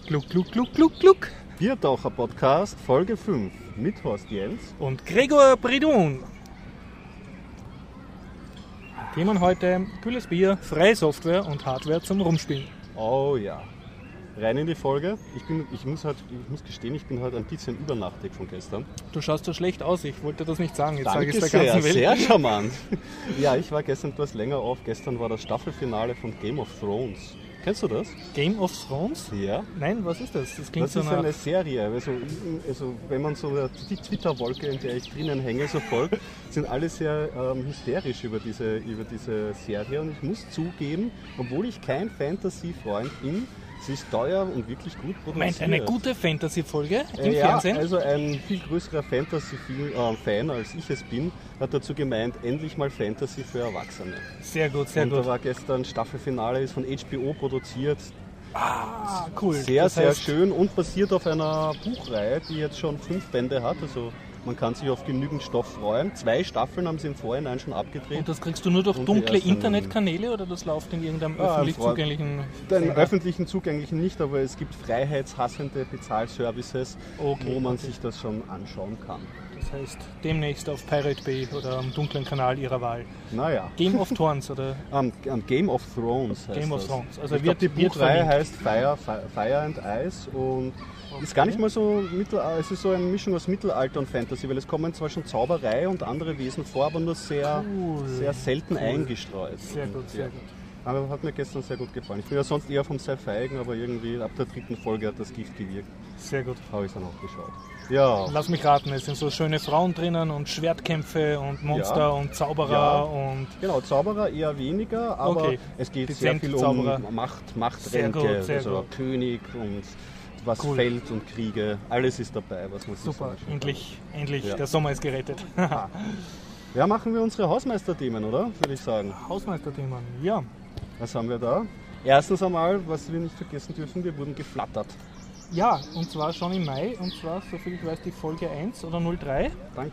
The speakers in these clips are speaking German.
Gluck, gluck, gluck, gluck, gluck. Biertaucher Podcast, Folge 5 mit Horst Jens und Gregor Bridun. Themen heute: kühles Bier, freie Software und Hardware zum Rumspielen. Oh ja, rein in die Folge. Ich muss gestehen, ich bin heute ein bisschen übernachtig von gestern. Du schaust so schlecht aus, ich wollte das nicht sagen. Jetzt Danke sage ich es der ganzen Welt. Sehr charmant. Ja, ich war gestern etwas länger auf. Gestern war das Staffelfinale von Game of Thrones. Kennst du das? Game of Thrones? Ja. Nein, was ist das? Das klingt das so ist eine Serie. Also wenn man so die Twitter-Wolke, in der ich drinnen hänge, so folgt, sind alle sehr hysterisch über diese Serie. Und ich muss zugeben, obwohl ich kein Fantasy-Freund bin, sie ist teuer und wirklich gut produziert. Meint eine gute Fantasy-Folge im ja, Fernsehen? Also ein viel größerer Fantasy-Fan als ich es bin, hat dazu gemeint, endlich mal Fantasy für Erwachsene. Sehr gut, sehr gut. Und da war gestern Staffelfinale, ist von HBO produziert. Ah, cool. Sehr schön und basiert auf einer Buchreihe, die jetzt schon 5 Bände hat. Also man kann sich auf genügend Stoff freuen. 2 Staffeln haben sie im Vorhinein schon abgedreht. Und das kriegst du nur durch dunkle Internetkanäle oder das läuft in irgendeinem öffentlich zugänglichen? Den öffentlichen zugänglichen nicht, aber es gibt freiheitshassende Bezahlservices, wo man sich das schon anschauen kann. Das heißt, demnächst auf Pirate Bay oder am dunklen Kanal ihrer Wahl. Naja. Game of Thrones oder? Game of Thrones heißt Game of das. Thrones. Also die Buchreihe heißt Fire and Ice und ist gar nicht mal so es ist so eine Mischung aus Mittelalter und Fantasy, weil es kommen zwar schon Zauberei und andere Wesen vor, aber nur sehr selten eingestreut. Sehr gut, sehr gut. Aber hat mir gestern sehr gut gefallen. Ich bin ja sonst eher vom Sci-Fi, aber irgendwie ab der 3. Folge hat das Gift gewirkt. Sehr gut. Habe ich dann auch geschaut. Ja. Lass mich raten, es sind so schöne Frauen drinnen und Schwertkämpfe und Monster und Zauberer und... Genau, Zauberer eher weniger, aber es geht sehr viel Zauberer. um Machtränke, also König und was Feld und Kriege, alles ist dabei, was man sich Super, endlich, der Sommer ist gerettet. Ja, machen wir unsere Hausmeisterthemen, oder? Würde ich sagen. Hausmeisterthemen, ja. Was haben wir da? Erstens einmal, was wir nicht vergessen dürfen, wir wurden geflattert. Ja, und zwar schon im Mai, und zwar, soviel ich weiß, die Folge 1 oder 03.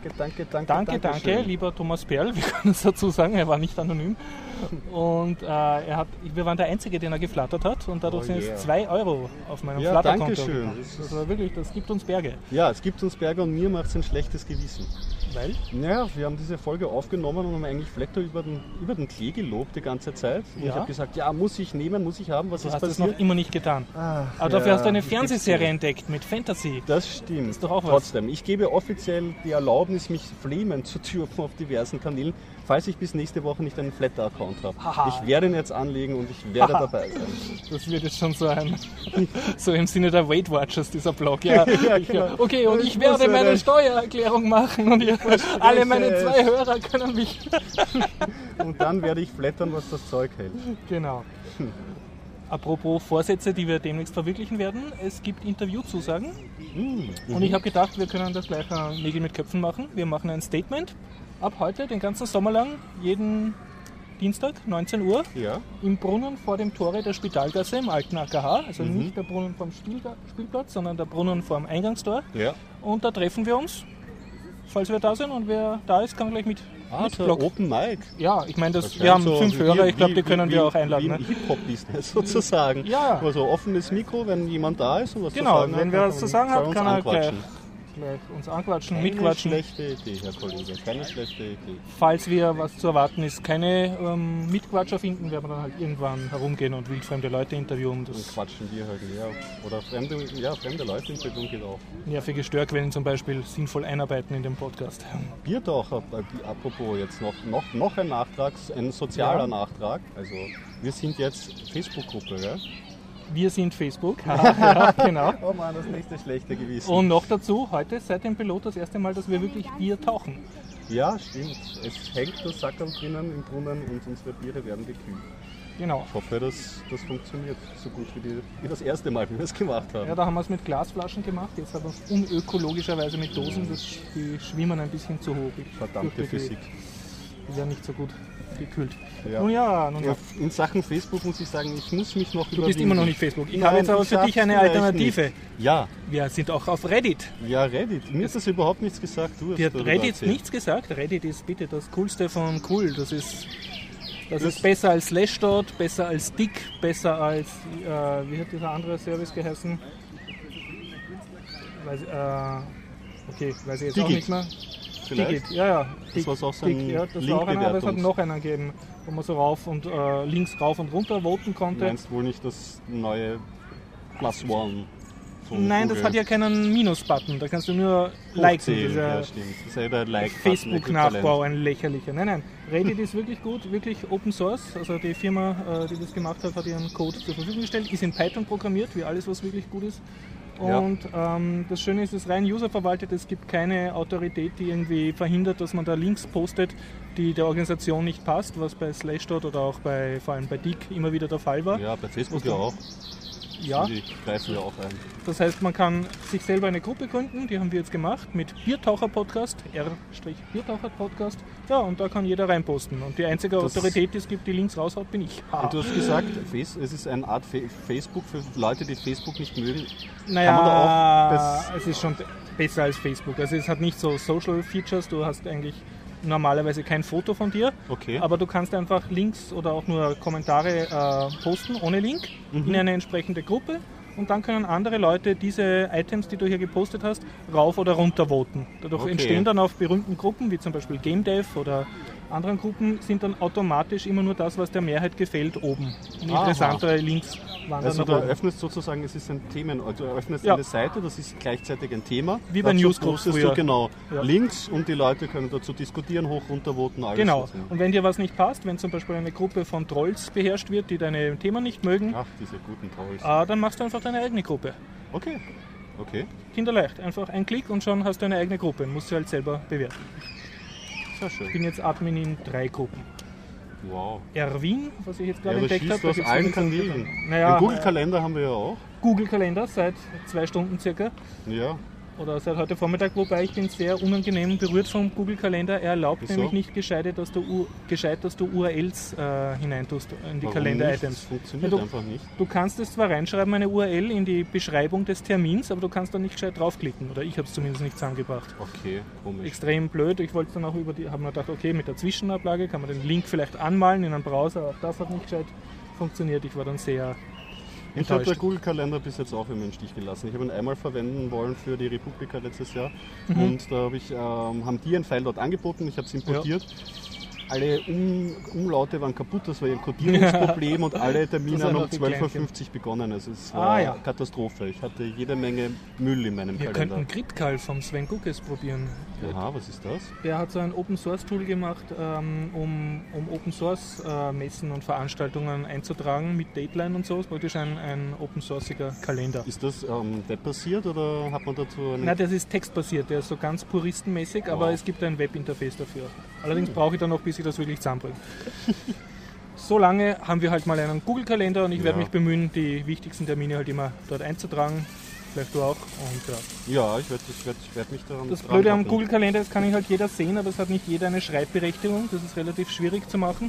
Danke, lieber Thomas Perl, wir können es dazu sagen, er war nicht anonym. Und wir waren der Einzige, den er geflattert hat, und dadurch sind es 2 Euro auf meinem Flatterkonto. Danke schön. Also wirklich, das gibt uns Berge. Ja, es gibt uns Berge und mir macht es ein schlechtes Gewissen. Weil? Naja, wir haben diese Folge aufgenommen und haben eigentlich Flatter über den Klee gelobt die ganze Zeit. Und ich habe gesagt, ja, muss ich nehmen, muss ich haben, was ist passiert? Du hast es noch immer nicht getan. Aber dafür hast du eine Fernsehserie entdeckt mit Fantasy. Das stimmt. Das ist doch auch was. Trotzdem, ich gebe offiziell die Erlaubnis, mich flamen zu dürfen auf diversen Kanälen, falls ich bis nächste Woche nicht einen Flatter-Account habe. Ich werde ihn jetzt anlegen und ich werde dabei sein. Das wird jetzt schon so im Sinne der Weight Watchers, dieser Blog. Ja, genau. Okay, und ich werde meine Steuererklärung machen und alle meine 2 Hörer können mich... Und dann werde ich flattern, was das Zeug hält. Genau. Apropos Vorsätze, die wir demnächst verwirklichen werden. Es gibt Interviewzusagen. Und ich habe gedacht, wir können das gleich Nägel mit Köpfen machen. Wir machen ein Statement. Ab heute, den ganzen Sommer lang, jeden Dienstag, 19 Uhr, im Brunnen vor dem Tore der Spitalgasse im alten AKH. Also nicht der Brunnen vom Spielplatz, sondern der Brunnen vor dem Eingangstor. Ja. Und da treffen wir uns, falls wir da sind. Und wer da ist, kann gleich mit. So Open Mic. Ja, ich meine, wir haben 5 Hörer, ich glaube, die können wir auch einladen. Wie im Hip-Hop-Business sozusagen. Ja. Also offenes Mikro, wenn jemand da ist und was zu sagen hat. Genau, wenn wer was zu sagen hat, kann er gleich uns anquatschen, mitquatschen. Keine schlechte Idee, Herr Kollege, keine schlechte Idee. Falls wir, was zu erwarten ist, keine Mitquatscher finden, werden wir dann halt irgendwann herumgehen und wildfremde Leute interviewen. Und quatschen wir halt, Oder fremde Leute interviewen geht auch. Nervige Störquellen zum Beispiel sinnvoll einarbeiten in dem Podcast. Biertaucher, apropos jetzt noch ein Nachtrag, ein sozialer Nachtrag. Also wir sind jetzt Facebook-Gruppe, ja? Wir sind Facebook, ja, genau. Oh Mann, das nächste schlechte Gewissen. Und noch dazu, heute seit dem Pilot das erste Mal, dass wir wirklich Bier tauchen. Ja, stimmt. Es hängt das Sackerl drinnen im Brunnen und unsere Biere werden gekühlt. Genau. Ich hoffe, das funktioniert so gut wie das erste Mal, wie wir es gemacht haben. Ja, da haben wir es mit Glasflaschen gemacht, jetzt haben wir es unökologischerweise mit Dosen, die schwimmen ein bisschen zu hoch. Verdammte Physik. Die werden nicht so gut gekühlt. Ja. Nun ja. In Sachen Facebook muss ich sagen, ich muss mich noch überwinden. Du bist immer noch nicht Facebook. Ich habe jetzt aber für dich eine Alternative. Nicht. Ja. Wir sind auch auf Reddit. Ja, Reddit. Mir ist das überhaupt nichts gesagt. Dir hat Reddit nichts gesagt? Reddit ist bitte das Coolste von cool. Das ist besser als Slashdot, besser als Dick, besser als, wie hat dieser andere Service geheißen? weiß ich jetzt Digit. auch nicht mehr. Vielleicht? Digit, ja. Das war auch so ein Ja, das war auch einer, aber es hat noch einen gegeben, wo man so links rauf und runter voten Du konnte. meinst wohl nicht das neue Plus One? von Nein, Google. das hat ja keinen Minus-Button, da kannst du nur liken. Hochzählen, Dieser ja, stimmt. Das ist ja der Facebook-Nachbau, ein lächerlicher. Nein, Reddit ist wirklich gut, wirklich Open Source. Also die Firma, die das gemacht hat, hat ihren Code zur Verfügung gestellt, ist in Python programmiert, wie alles, was wirklich gut ist. Und das Schöne ist, es ist rein userverwaltet, es gibt keine Autorität, die irgendwie verhindert, dass man da Links postet, die der Organisation nicht passt, was bei Slashdot oder auch vor allem bei Dig immer wieder der Fall war. Ja, bei Facebook ja auch. Ja. Die greifen ja auch ein. Das heißt, man kann sich selber eine Gruppe gründen, die haben wir jetzt gemacht, mit Biertaucher Podcast, R-Biertaucher Podcast. Ja, und da kann jeder reinposten. Und die einzige Autorität, die es gibt, die Links raushaut, bin ich. Und du hast gesagt, es ist eine Art Facebook für Leute, die Facebook nicht mögen. Naja, es ist schon besser als Facebook. Also es hat nicht so Social Features, du hast eigentlich normalerweise kein Foto von dir, Okay. aber du kannst einfach Links oder auch nur Kommentare posten ohne Link in eine entsprechende Gruppe und dann können andere Leute diese Items, die du hier gepostet hast, rauf oder runter voten. Dadurch entstehen dann auf berühmten Gruppen, wie zum Beispiel Game Dev oder anderen Gruppen, sind dann automatisch immer nur das, was der Mehrheit gefällt, oben. Und interessantere Links wandern Also nach du oben. eröffnest sozusagen, es ist ein du eröffnest Ja. eine Seite, das ist gleichzeitig ein Thema. Wie bei Dazu Newsgroups postest früher. du genau Ja. Links und die Leute können dazu diskutieren, hoch, runter voten, alles. Genau. was- Und wenn dir was nicht passt, wenn zum Beispiel eine Gruppe von Trolls beherrscht wird, die deine Themen nicht mögen, Ach, diese guten Trolls. dann machst du einfach deine eigene Gruppe. Okay. Kinderleicht. Einfach ein Klick und schon hast du eine eigene Gruppe. Musst du halt selber bewerten. Sehr Ich schön. bin jetzt Admin in 3 Gruppen. Wow. Erwin, was ich jetzt Ja, gerade aber entdeckt schießt habe. du aus allen Kanälen. Naja, Den Google-Kalender haben wir ja auch. Google-Kalender seit 2 Stunden circa. Ja. Oder seit heute Vormittag, wobei ich bin sehr unangenehm berührt vom Google-Kalender. Er erlaubt Wieso? nämlich nicht gescheit, dass du URLs hineintust in die Warum nicht? Das Kalender-Items. funktioniert Ja, einfach nicht. Du kannst es zwar reinschreiben, eine URL in die Beschreibung des Termins, aber du kannst da nicht gescheit draufklicken. Oder ich habe es zumindest nicht zusammengebracht. Okay, komisch. Extrem blöd. Ich wollte dann auch haben wir gedacht, okay, mit der Zwischenablage kann man den Link vielleicht anmalen in einen Browser. Auch das hat nicht gescheit funktioniert. Ich war dann sehr Ich habe der enttäuscht. Google-Kalender bis jetzt auch immer im Stich gelassen. Ich habe ihn einmal verwenden wollen für die Republika letztes Jahr und da haben die ein File dort angeboten, ich habe es importiert. Alle Umlaute waren kaputt, das war ein Kodierungsproblem und alle Termine Das haben um einfach die 12.50 Uhr begonnen. Also es war Katastrophe. Ich hatte jede Menge Müll in meinem Wir Kalender. könnten Gridcall vom Sven Guckes probieren. Aha, was ist das? Der hat so ein Open Source Tool gemacht, um Open Source Messen und Veranstaltungen einzutragen mit Dateline und so. Das ist praktisch ein open sourceiger Kalender. Ist das webbasiert oder hat man dazu einen... Nein, das ist textbasiert, der ist so ganz puristenmäßig, aber es gibt ein Webinterface dafür. Allerdings brauche ich dann noch, bis ich das wirklich zusammenbringe. So lange haben wir halt mal einen Google-Kalender und ich werde mich bemühen, die wichtigsten Termine halt immer dort einzutragen. Vielleicht du auch. Und, Ja, ich werd mich daran Das dran Blöde am halten. Google-Kalender ist, kann ich halt jeder sehen, aber es hat nicht jeder eine Schreibberechtigung. Das ist relativ schwierig zu machen.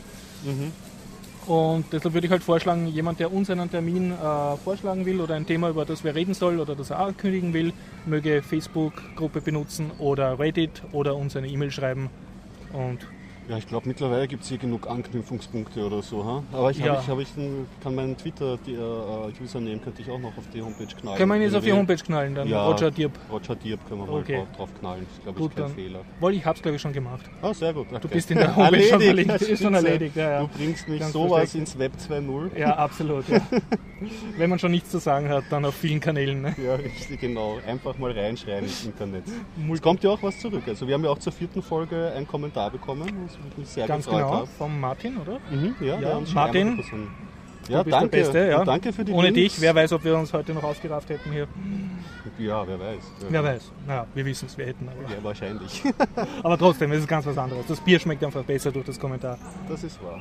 Und deshalb würde ich halt vorschlagen, jemand, der uns einen Termin vorschlagen will oder ein Thema, über das wir reden soll oder das er ankündigen will, möge Facebook-Gruppe benutzen oder Reddit oder uns eine E-Mail schreiben. Und Ja, ich glaube mittlerweile gibt es hier genug Anknüpfungspunkte oder so. Ha? Aber kann meinen Twitter-Username könnte ich auch noch auf die Homepage knallen. können wir ihn jetzt auf die Homepage knallen, dann Ja, Roger Dirb. Roger Dirb können wir Okay. mal drauf knallen. Ich glaube, Gut, ist kein dann. Fehler. Weil ich hab's glaube ich schon gemacht. Ah, sehr gut. Du bist in der Homepage schon verlinkt. Ist schon spitze. erledigt. Ja, ja. Du bringst mich Ganz sowas versteckt. ins Web 2.0. Ja, absolut. Ja. Wenn man schon nichts zu sagen hat, dann auf vielen Kanälen. Ne? Ja, richtig, genau. Einfach mal reinschreien ins Internet. Es kommt ja auch was zurück. Also wir haben ja auch zur 4. Folge einen Kommentar bekommen, was mich sehr Ganz gefreut genau, hat. vom Martin, oder? Ja, der uns schon Martin, einmal person- Ja, Du bist danke. der Beste, ja. Und danke für die Ohne Links. dich, wer weiß, ob wir uns heute noch ausgerafft hätten hier. Ja, wer weiß. Wer weiß. Naja, wir wissen es, wir hätten. Aber, Ja, wahrscheinlich. aber trotzdem, es ist ganz was anderes. Das Bier schmeckt einfach besser durch das Kommentar. Das ist wahr.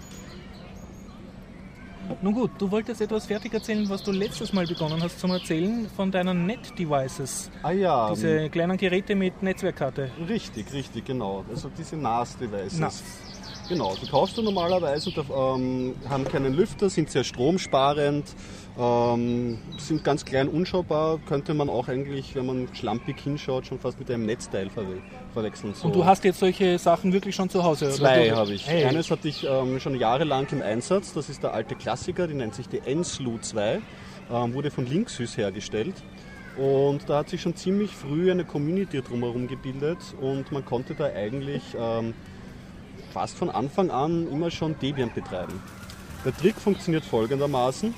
Nun gut, du wolltest etwas fertig erzählen, was du letztes Mal begonnen hast zum Erzählen von deinen Net-Devices. Ah ja, Diese kleinen Geräte mit Netzwerkkarte. richtig, genau. Also diese NAS-Devices. NAS. Genau, die kaufst du normalerweise und haben keinen Lüfter, sind sehr stromsparend, sind ganz klein unschaubar, könnte man auch eigentlich, wenn man schlampig hinschaut, schon fast mit einem Netzteil verwechseln. So. Und du hast jetzt solche Sachen wirklich schon zu Hause? Zwei oder? habe ich. Hey. Eines hatte ich schon jahrelang im Einsatz, das ist der alte Klassiker, die nennt sich die NSLU 2, wurde von Linksys hergestellt. Und da hat sich schon ziemlich früh eine Community drumherum gebildet und man konnte da eigentlich fast von Anfang an immer schon Debian betreiben. Der Trick funktioniert folgendermaßen.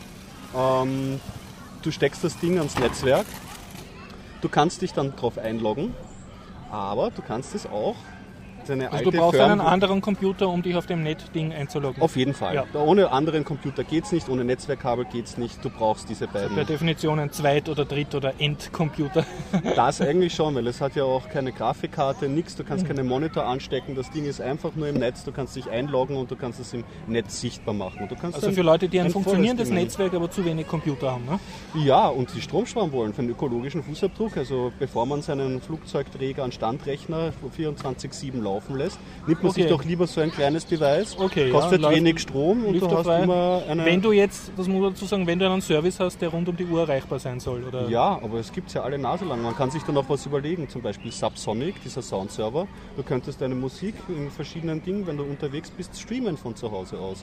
Du steckst das Ding ans Netzwerk, du kannst dich dann drauf einloggen, aber du kannst es auch Also du brauchst einen anderen Computer, um dich auf dem Net-Ding einzuloggen? Auf jeden Fall. Ja. Ohne anderen Computer geht es nicht, ohne Netzwerkkabel geht es nicht. Du brauchst diese beiden. Per Definition ein Zweit- oder Dritt- oder Endcomputer. Das eigentlich schon, weil es hat ja auch keine Grafikkarte, nichts. Du kannst keinen Monitor anstecken. Das Ding ist einfach nur im Netz. Du kannst dich einloggen und du kannst es im Netz sichtbar machen. Und du kannst also für Leute, die ein funktionierendes Netzwerk, aber zu wenig Computer haben, ne? Ja, und die Strom sparen wollen für den ökologischen Fußabdruck. Also bevor man seinen Flugzeugträger an Standrechner 24/7 laufen lässt, nimmt man sich doch lieber so ein kleines Device, kostet wenig Strom und du hast immer eine... Wenn du jetzt, das muss man dazu sagen, wenn du einen Service hast, der rund um die Uhr erreichbar sein soll, oder? Ja, aber es gibt ja alle Nase lang. Man kann sich dann auch was überlegen, zum Beispiel Subsonic, dieser Soundserver. Du könntest deine Musik in verschiedenen Dingen, wenn du unterwegs bist, streamen von zu Hause aus.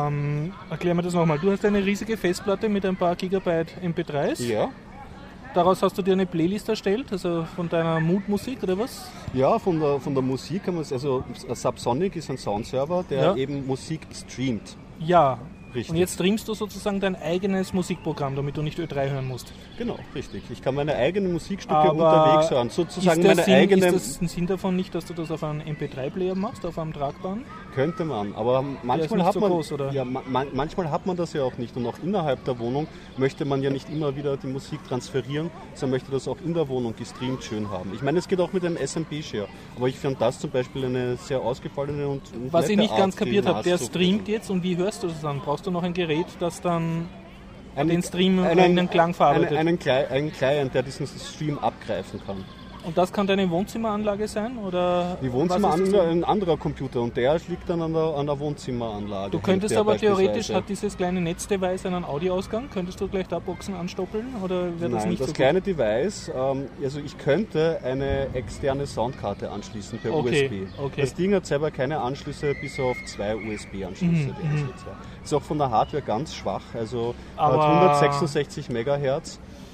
Erklär mir das nochmal. Du hast eine riesige Festplatte mit ein paar Gigabyte MP3s. Ja. Daraus hast du dir eine Playlist erstellt, also von deiner Mood-Musik oder was? Ja, von der Musik kann man es, also Subsonic ist ein Soundserver, der eben Musik streamt. Ja. Richtig. Und jetzt streamst du sozusagen dein eigenes Musikprogramm, damit du nicht Ö3 hören musst. Genau, richtig. Ich kann meine eigenen Musikstücke unterwegs hören. Sozusagen meine eigene. Ist der Sinn davon nicht, dass du das auf einem MP3-Player machst, auf einem tragbaren? Könnte man, aber manchmal hat man manchmal hat man das ja auch nicht. Und auch innerhalb der Wohnung möchte man ja nicht immer wieder die Musik transferieren, sondern möchte das auch in der Wohnung gestreamt schön haben. Ich meine, es geht auch mit einem SMP-Share, aber ich finde das zum Beispiel eine sehr ausgefallene und was ich nicht ganz kapiert habe, der streamt jetzt und wie hörst du das dann? Brauchst du noch ein Gerät, das dann den Stream in den Klang verarbeitet? Einen Client, der diesen Stream abgreifen kann. Und das kann deine Wohnzimmeranlage sein? Oder die Wohnzimmeranlage ein anderer Computer und der liegt dann an der Wohnzimmeranlage. Du könntest aber theoretisch, hat dieses kleine Netzdevice einen Audioausgang? Könntest du gleich da Boxen anstoppeln? Oder wäre das nicht so gut? Kleine Device, also ich könnte eine externe Soundkarte anschließen per USB. Okay. Das Ding hat selber keine Anschlüsse bis auf 2 USB-Anschlüsse. Ist auch von der Hardware ganz schwach, also hat 166 MHz,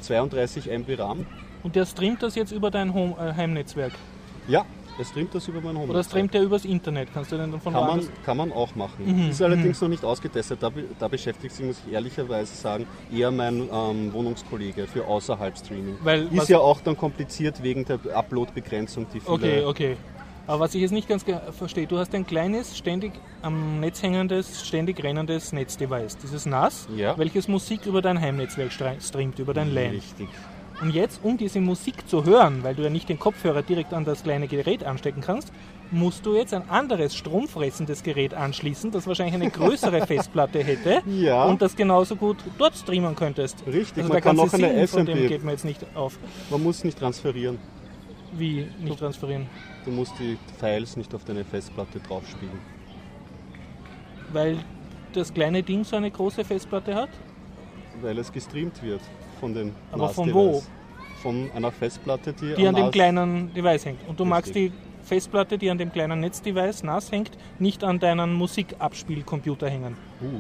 32 MB RAM. Und der streamt das jetzt über dein Heimnetzwerk? Ja, er streamt das über mein Heimnetzwerk. Oder streamt der übers Internet? Kannst du den dann von Kann man auch machen. Ist allerdings noch nicht ausgetestet. Da beschäftigt sich, muss ich ehrlicherweise sagen, eher mein Wohnungskollege für außerhalb Streaming. Ist ja auch dann kompliziert wegen der Upload-Begrenzung, die viele... Okay. Aber was ich jetzt nicht ganz verstehe, du hast ein kleines, ständig am Netz hängendes, ständig rennendes Netzdevice, dieses NAS, welches Musik über dein Heimnetzwerk streamt, über dein LAN. Richtig. Und jetzt, um diese Musik zu hören, weil du ja nicht den Kopfhörer direkt an das kleine Gerät anstecken kannst, musst du jetzt ein anderes stromfressendes Gerät anschließen, das wahrscheinlich eine größere Festplatte hätte und das genauso gut dort streamen könntest. Richtig, also man kann noch eine SMP. Von dem geht man jetzt nicht auf. Man muss nicht transferieren. Wie nicht transferieren? Du musst die Files nicht auf deine Festplatte draufspielen. Weil das kleine Ding so eine große Festplatte hat? Weil es gestreamt wird von den Aber von wo? Von einer Festplatte, die an dem kleinen Device hängt. Und du magst die Festplatte, die an dem kleinen Netzdevice NAS hängt, nicht an deinen Musikabspielcomputer hängen.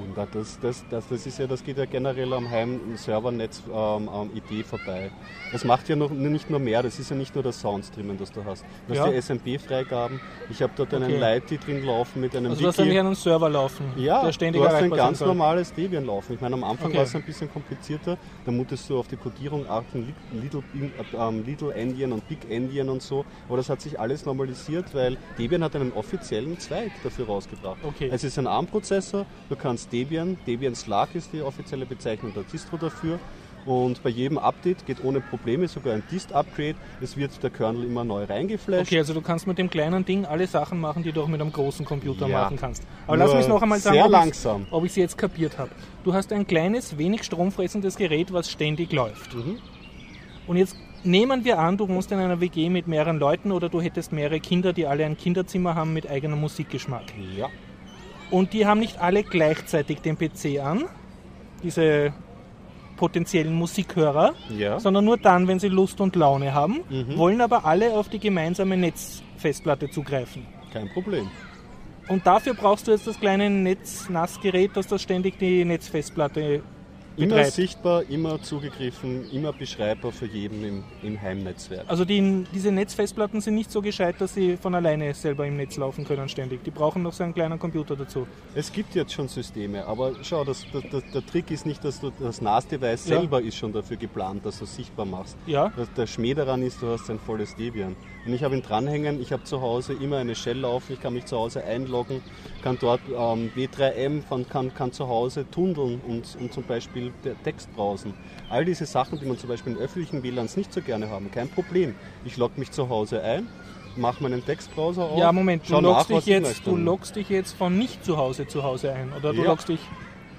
Das geht ja generell am Heim-Servernetz-Idee vorbei. Das macht ja nicht nur mehr, das ist ja nicht nur das Soundstreamen, das du hast. Du hast die SMP-Freigaben, ich habe dort einen Lite drauf laufen mit einem Wiki. Du hast eigentlich einen Server laufen, der ständig erreichbar ist. Du hast ein ganz normales Debian laufen. Ich meine, am Anfang war es ein bisschen komplizierter, da musstest du auf die Codierung achten, Little Endian und Big Endian und so, aber das hat sich alles normalisiert, weil Debian hat einen offiziellen Zweig dafür rausgebracht. Es ist ein ARM-Prozessor, du kannst Debian Slack ist die offizielle Bezeichnung der Distro dafür und bei jedem Update geht ohne Probleme sogar ein Dist-Upgrade, es wird der Kernel immer neu reingeflasht. Okay, also du kannst mit dem kleinen Ding alle Sachen machen, die du auch mit einem großen Computer machen kannst. Aber lass mich noch einmal sagen, ob ich es jetzt kapiert habe. Du hast ein kleines, wenig stromfressendes Gerät, was ständig läuft. Und jetzt nehmen wir an, du wohnst in einer WG mit mehreren Leuten oder du hättest mehrere Kinder, die alle ein Kinderzimmer haben mit eigenem Musikgeschmack. Ja. Und die haben nicht alle gleichzeitig den PC an, diese potenziellen Musikhörer, sondern nur dann, wenn sie Lust und Laune haben, wollen aber alle auf die gemeinsame Netzfestplatte zugreifen. Kein Problem. Und dafür brauchst du jetzt das kleine NAS-Gerät, das ständig die Netzfestplatte Immer betreibt. sichtbar, immer zugegriffen, immer beschreibbar für jeden im Heimnetzwerk. Also diese Netzfestplatten sind nicht so gescheit, dass sie von alleine selber im Netz laufen können ständig. Die brauchen noch so einen kleinen Computer dazu. Es gibt jetzt schon Systeme, aber schau, der Trick ist nicht, dass du das NAS-Device selber ist schon dafür geplant, dass du es sichtbar machst. Ja. Der Schmäh daran ist, du hast ein volles Debian. Und ich habe ihn dranhängen, ich habe zu Hause immer eine Shell laufen, ich kann mich zu Hause einloggen, kann dort W3M, kann zu Hause tundeln und zum Beispiel Text browsen. All diese Sachen, die man zum Beispiel in öffentlichen WLANs nicht so gerne haben, kein Problem. Ich logge mich zu Hause ein, mache meinen Textbrowser auf. Ja, Moment, schau du nach, loggst dich jetzt von nicht zu Hause ein oder du loggst dich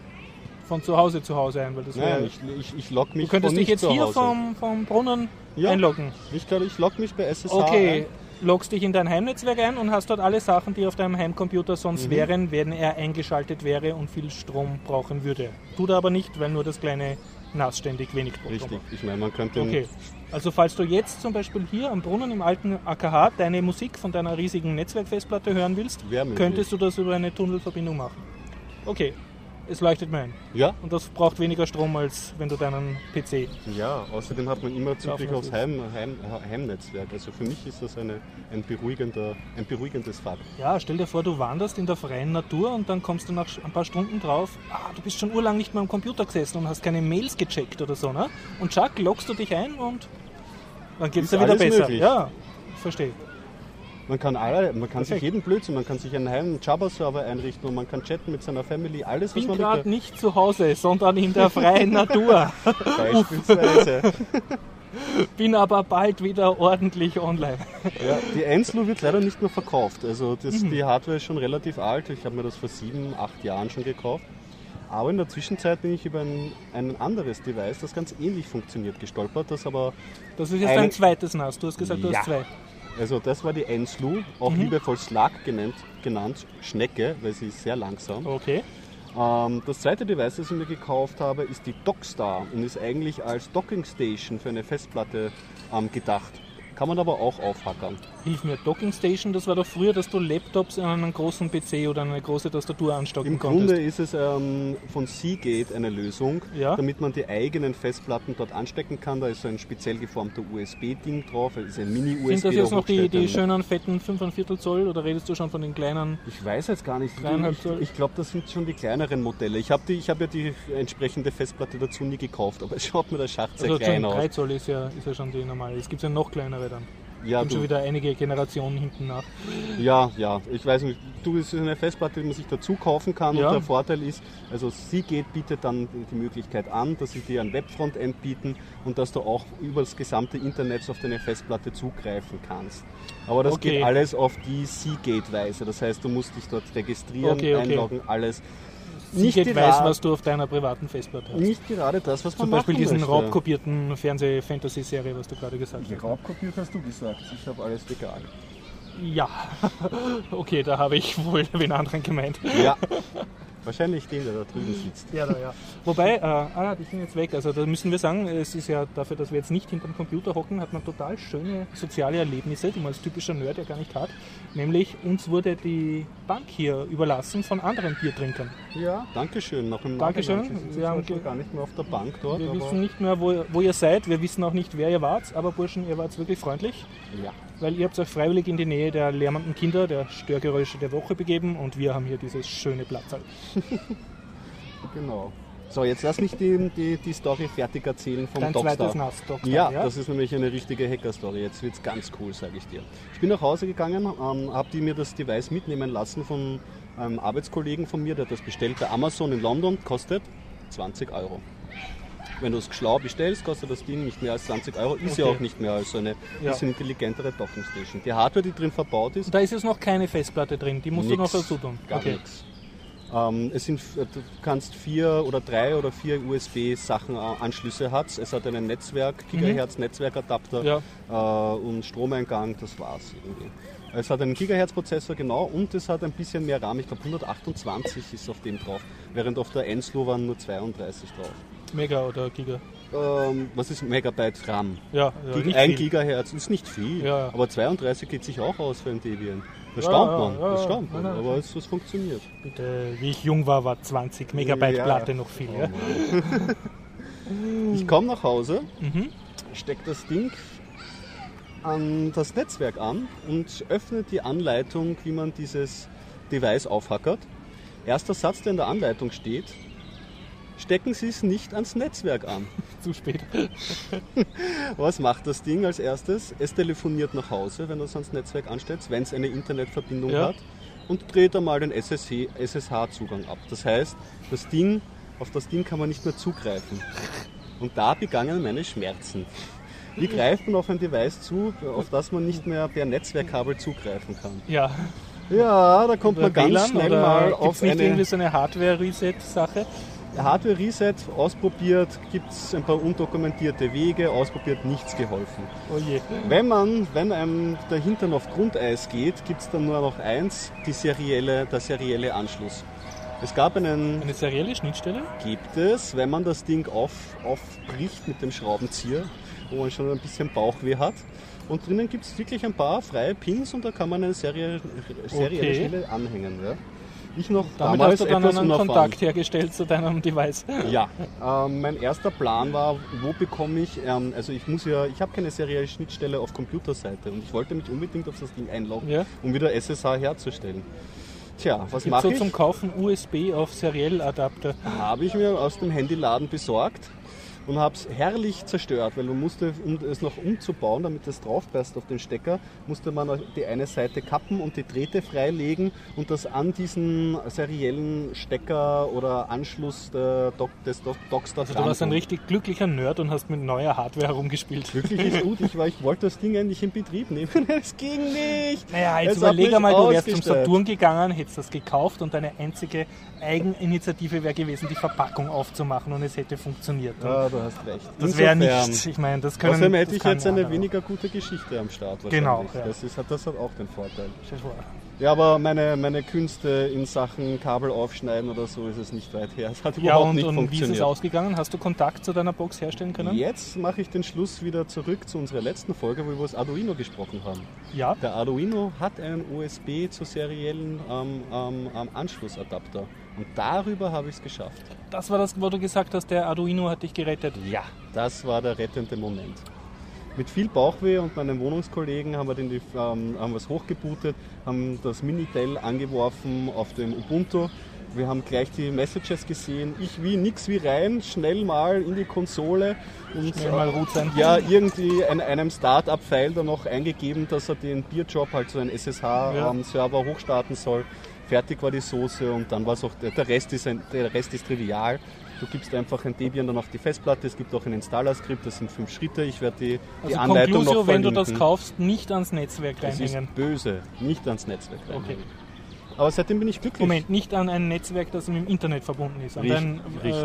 von zu Hause ein, weil das Nein, ich logge mich du könntest von dich nicht jetzt hier zu Hause. vom Brunnen einloggen. Ich logge mich bei SSH Okay, ein. loggst dich in dein Heimnetzwerk ein und hast dort alle Sachen, die auf deinem Heimcomputer sonst wären, wenn er eingeschaltet wäre und viel Strom brauchen würde. Tut er aber nicht, weil nur das kleine NAS ständig wenig Strom braucht. Richtig, ich meine, man könnte... Okay, also falls du jetzt zum Beispiel hier am Brunnen im alten AKH deine Musik von deiner riesigen Netzwerkfestplatte hören willst, könntest du das über eine Tunnelverbindung machen. Okay, es leuchtet mir ein. Ja? Und das braucht weniger Strom, als wenn du deinen PC... Ja, außerdem hat man immer Zugriff aufs Heimnetzwerk. Also für mich ist das ein beruhigendes Fakt. Ja, stell dir vor, du wanderst in der freien Natur und dann kommst du nach ein paar Stunden drauf, du bist schon urlang nicht mehr am Computer gesessen und hast keine Mails gecheckt oder so, ne? Und zack, loggst du dich ein und dann geht es dir wieder besser. Möglich. Ja, verstehe. Man kann sich jeden Blödsinn, man kann sich einen heimen Java-Server einrichten und man kann chatten mit seiner Family, alles, was Ich man bin gerade nicht zu Hause, sondern in der freien Natur. Beispielsweise. Bin aber bald wieder ordentlich online. Ja, die Enslu wird leider nicht mehr verkauft. Also die Hardware ist schon relativ alt. Ich habe mir das vor 7, 8 Jahren schon gekauft. Aber in der Zwischenzeit bin ich über ein anderes Device, das ganz ähnlich funktioniert, gestolpert. Das ist jetzt ein zweites NAS. Du hast gesagt, du hast zwei. Also das war die Enslu, auch liebevoll Slug genannt, Schnecke, weil sie ist sehr langsam. Okay. Das zweite Device, das ich mir gekauft habe, ist die Dockstar und ist eigentlich als Docking Station für eine Festplatte gedacht. Kann man aber auch aufhackern. Hilf mir, Docking Station, das war doch früher, dass du Laptops an einen großen PC oder eine große Tastatur anstocken konntest. Im Grunde ist es von Seagate eine Lösung, damit man die eigenen Festplatten dort anstecken kann. Da ist so ein speziell geformter USB-Ding drauf, das ist ein Mini-USB. Sind das jetzt noch die schönen, fetten 5,25 Zoll oder redest du schon von den kleinen? Ich weiß jetzt gar nicht. Ich glaube, das sind schon die kleineren Modelle. Ich habe ja die entsprechende Festplatte dazu nie gekauft, aber es schaut mir der Schacht sehr klein aus. 3 Zoll ist ja schon die normale. Es gibt ja noch kleinere dann. Ja, schon wieder einige Generationen hinten nach. Ja, ich weiß nicht. Es ist eine Festplatte, die man sich dazu kaufen kann und der Vorteil ist, also Seagate bietet dann die Möglichkeit an, dass sie dir ein Web-Frontend bieten und dass du auch über das gesamte Internet auf deine Festplatte zugreifen kannst. Aber das geht alles auf die Seagate-Weise. Das heißt, du musst dich dort registrieren, einloggen, alles. Nicht weiß, was du auf deiner privaten Festplatte hast. Nicht gerade das, was man zum Beispiel diesen möchte. Raubkopierten Fernseh-Fantasy-Serie, was du gerade gesagt hast. Raubkopiert hast du gesagt. Ich habe alles legal. Ja, okay, da habe ich wohl wen anderen gemeint. Ja, wahrscheinlich den, der da drüben sitzt. Ja. Wobei, die sind jetzt weg. Also da müssen wir sagen, es ist ja dafür, dass wir jetzt nicht hinterm Computer hocken, hat man total schöne soziale Erlebnisse, die man als typischer Nerd ja gar nicht hat. Nämlich uns wurde die Bank hier überlassen von anderen Biertrinkern. Ja, danke schön. Dankeschön. Wir haben gar nicht mehr auf der Bank dort. Wir wissen nicht mehr, wo ihr seid. Wir wissen auch nicht, wer ihr wart. Aber Burschen, ihr wart wirklich freundlich. Ja. Weil ihr habt euch freiwillig in die Nähe der lärmenden Kinder, der Störgeräusche der Woche begeben und wir haben hier dieses schöne Platzal. Genau. So, jetzt lass mich die Story fertig erzählen vom Dockstar. Dein zweites NAS, Dockstar. Ja, das ist nämlich eine richtige Hacker-Story. Jetzt wird es ganz cool, sage ich dir. Ich bin nach Hause gegangen, habe mir das Device mitnehmen lassen von einem Arbeitskollegen von mir, der hat das bestellt bei Amazon in London, kostet 20 €. Wenn du es schlau bestellst, kostet das Ding nicht mehr als 20 €. Ist ja auch nicht mehr als so eine bisschen intelligentere Dockingstation. Die Hardware, die drin verbaut ist... Und da ist jetzt noch keine Festplatte drin, die musst du noch dazu tun. Gar nichts. Du kannst 4 oder 3 oder 4 USB-Anschlüsse hat. Es hat einen Gigahertz-Netzwerkadapter und Stromeingang, das war's irgendwie. Es hat einen Gigahertz-Prozessor, genau, und es hat ein bisschen mehr RAM. Ich glaube 128 ist auf dem drauf, während auf der Enslu waren nur 32 drauf. Mega oder Giga? Was ist Megabyte RAM? Ja, 1 Gigahertz ist nicht viel, ja. aber 32 geht sich auch aus für ein Debian. Das staunt man, aber es funktioniert. Bitte, wie ich jung war 20 Megabyte Platte noch viel. Ja? Ich komme nach Hause, stecke das Ding an das Netzwerk an und öffne die Anleitung, wie man dieses Device aufhackert. Erster Satz, der in der Anleitung steht: Stecken Sie es nicht ans Netzwerk an. Zu spät. Was macht das Ding als erstes? Es telefoniert nach Hause, wenn du es ans Netzwerk anstellst, wenn es eine Internetverbindung hat, und dreht einmal den SSH-Zugang ab. Das heißt, auf das Ding kann man nicht mehr zugreifen. Und da begannen meine Schmerzen. Wie greift man auf ein Device zu, auf das man nicht mehr per Netzwerkkabel zugreifen kann? Ja. Ja, da kommt man ganz WLAN, schnell mal auf nicht irgendwie so eine Hardware-Reset-Sache? Hardware-Reset ausprobiert, gibt es ein paar undokumentierte Wege, ausprobiert, nichts geholfen. Oh je. Wenn einem der Hintern auf Grundeis geht, gibt es dann nur noch eins, der serielle Anschluss. Es gab eine serielle Schnittstelle? Gibt es, wenn man das Ding aufbricht mit dem Schraubenzieher, wo man schon ein bisschen Bauchweh hat. Und drinnen gibt es wirklich ein paar freie Pins und da kann man eine serielle Stelle anhängen. Ja. Ich noch damit damals hast du dann etwas einen unerfahren. Kontakt hergestellt zu deinem Device. Ja, mein erster Plan war, wo bekomme ich, ich habe keine serielle Schnittstelle auf Computerseite und ich wollte mich unbedingt auf das Ding einloggen, um wieder SSH herzustellen. Tja, was mache ich? So zum Kaufen USB auf Seriell-Adapter. Habe ich mir aus dem Handyladen besorgt und habe es herrlich zerstört, weil man musste, um es noch umzubauen, damit es drauf passt auf den Stecker, musste man die eine Seite kappen und die Drähte freilegen und das an diesen seriellen Stecker oder Anschluss des Docks da dran. Du warst ein richtig glücklicher Nerd und hast mit neuer Hardware herumgespielt. Glücklich ist gut, ich wollte das Ding endlich in Betrieb nehmen, es ging nicht. Naja, jetzt überleg einmal, du wärst zum Saturn gegangen, hättest das gekauft und deine einzige Eigeninitiative wäre gewesen, die Verpackung aufzumachen und es hätte funktioniert. Ja, du hast recht. Das wäre nichts. Ich meine, das können. Außerdem hätte ich jetzt eine weniger gute Geschichte am Start. Genau. Ja. Das hat auch den Vorteil. Ja, aber meine Künste in Sachen Kabel aufschneiden oder so ist es nicht weit her. Es hat überhaupt nicht funktioniert. Wie ist es ausgegangen? Hast du Kontakt zu deiner Box herstellen können? Jetzt mache ich den Schluss wieder zurück zu unserer letzten Folge, wo wir über das Arduino gesprochen haben. Ja. Der Arduino hat einen USB zu seriellen Anschlussadapter. Und darüber habe ich es geschafft. Das war das, wo du gesagt hast, der Arduino hat dich gerettet. Ja, das war der rettende Moment. Mit viel Bauchweh und meinen Wohnungskollegen haben wir es hochgebootet, haben das Minitel angeworfen auf dem Ubuntu. Wir haben gleich die Messages gesehen. Nix wie rein, schnell mal in die Konsole und schnell mal root sein. Ja, irgendwie einem Start-up-File dann noch eingegeben, dass er den Bierjob, halt so einen SSH-Server hochstarten soll. Fertig war die Soße und dann war es auch, der Rest ist trivial. Du gibst einfach ein Debian dann auf die Festplatte, es gibt auch ein Installer-Skript, das sind 5 Schritte, ich werde die Anleitung Conclusio, noch verlinken. wenn du das kaufst, nicht ans Netzwerk reinhängen. Das ist böse, nicht ans Netzwerk reinhängen. Okay. Aber seitdem bin ich glücklich. Moment, nicht an ein Netzwerk, das mit dem Internet verbunden ist. An richtig.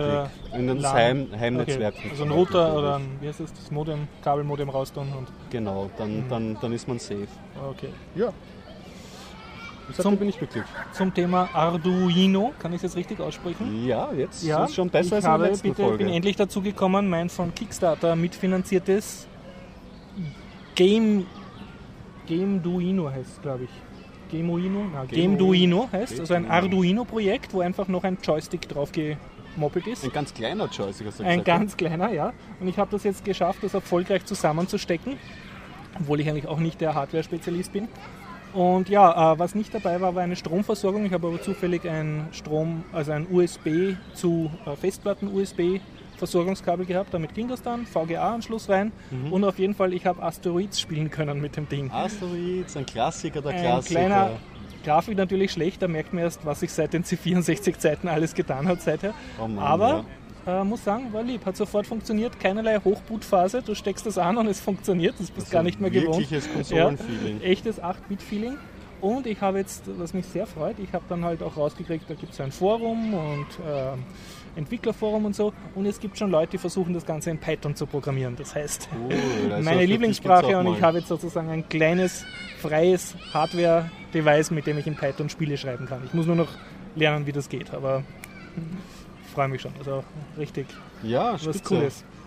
In das Heimnetzwerk. Okay. Also ein Router oder das Modem, Kabelmodem raus tun. Genau, dann ist man safe. Okay. Ja. Seitdem bin ich glücklich. Zum Thema Arduino, kann ich das richtig aussprechen? Ja, jetzt ist es schon besser als in der letzten Folge. Ich bin endlich dazu gekommen, mein von Kickstarter mitfinanziertes Gameduino heißt, glaube ich. Gameduino heißt, also ein Arduino-Projekt, wo einfach noch ein Joystick drauf gemoppelt ist. Ein ganz kleiner Joystick, hast du gesagt? Ein ganz kleiner, ja. Und ich habe das jetzt geschafft, das erfolgreich zusammenzustecken, obwohl ich eigentlich auch nicht der Hardware-Spezialist bin. Und ja, was nicht dabei war eine Stromversorgung. Ich habe aber zufällig ein USB zu Festplatten-USB-Versorgungskabel gehabt. Damit ging das dann, VGA-Anschluss rein. Und auf jeden Fall, ich habe Asteroids spielen können mit dem Ding. Asteroids, ein Klassiker der Klassiker. Klassiker. Kleiner Grafik natürlich schlecht, da merkt man erst, was sich seit den C64-Zeiten alles getan hat seither. Oh Mann, aber muss sagen, war lieb, hat sofort funktioniert, keinerlei Hochbootphase, du steckst das an und es funktioniert, das bist gar nicht mehr gewohnt. Wirkliches Konsolenfeeling. Ja, echtes 8-Bit-Feeling. Und ich habe jetzt, was mich sehr freut, ich habe dann halt auch rausgekriegt, da gibt es ein Forum und Entwicklerforum und so, und es gibt schon Leute, die versuchen, das Ganze in Python zu programmieren. Das heißt, meine Lieblingssprache, und ich habe jetzt sozusagen ein kleines, freies Hardware-Device, mit dem ich in Python Spiele schreiben kann. Ich muss nur noch lernen, wie das geht, aber freue mich schon. Also richtig was Cooles.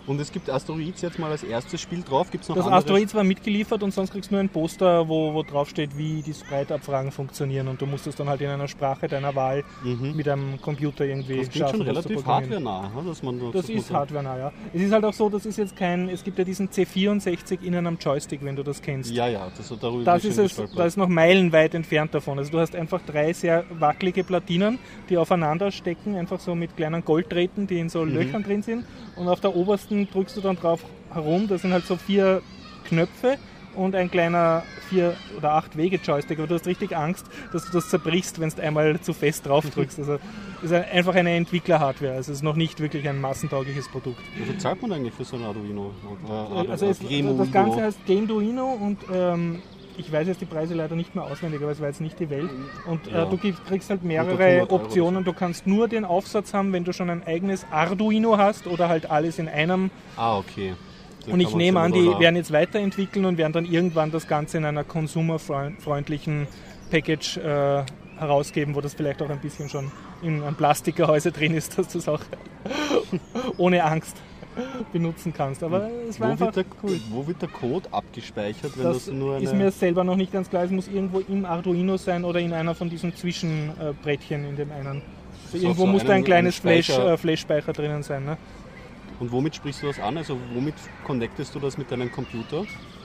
Und es gibt Asteroids jetzt mal als erstes Spiel drauf. Gibt's noch das andere? Asteroids war mitgeliefert und sonst kriegst du nur ein Poster, wo drauf steht, wie die Sprite-Abfragen funktionieren. Und du musst es dann halt in einer Sprache deiner Wahl mit einem Computer irgendwie das klingt schaffen. schon das zu relativ programmieren. hardware-nah. Dass man Das ist hardware-nah, ja. Es ist halt auch so, das ist jetzt es gibt ja diesen C64 in einem Joystick, wenn du das kennst. Ja, darüber Das ist es, da ist noch meilenweit entfernt davon. Also du hast einfach 3 sehr wackelige Platinen, die aufeinander stecken, einfach so mit kleinen Golddrähten, die in so Löchern drin sind. Und auf der obersten drückst du dann drauf herum. Das sind halt so 4 Knöpfe und ein kleiner 4- oder 8-Wege-Joystick. Aber du hast richtig Angst, dass du das zerbrichst, wenn du einmal zu fest drauf drückst. Also das ist einfach eine Entwickler-Hardware. Also es ist noch nicht wirklich ein massentaugliches Produkt. Wie viel zahlt man eigentlich für so ein Arduino? Also das Ganze heißt Gameduino und ich weiß jetzt die Preise leider nicht mehr auswendig, aber es war jetzt nicht die Welt. Und du kriegst halt mehrere Optionen. Du kannst nur den Aufsatz haben, wenn du schon ein eigenes Arduino hast oder halt alles in einem. Ah, okay. Und ich nehme an, die werden jetzt weiterentwickeln und werden dann irgendwann das Ganze in einer konsumerfreundlichen Package herausgeben, wo das vielleicht auch ein bisschen schon in einem Plastikgehäuse drin ist, dass du es auch ohne Angst benutzen kannst. Aber es war einfach cool. Wo wird der Code abgespeichert, wenn das das nur ist mir selber noch nicht ganz klar. Es muss irgendwo im Arduino sein oder in einer von diesen Zwischenbrettchen in dem einen. Also irgendwo so muss da ein kleines Speicher. Flash-Speicher drinnen sein. Ne? Und womit sprichst du das an? Also womit connectest du das mit deinem Computer?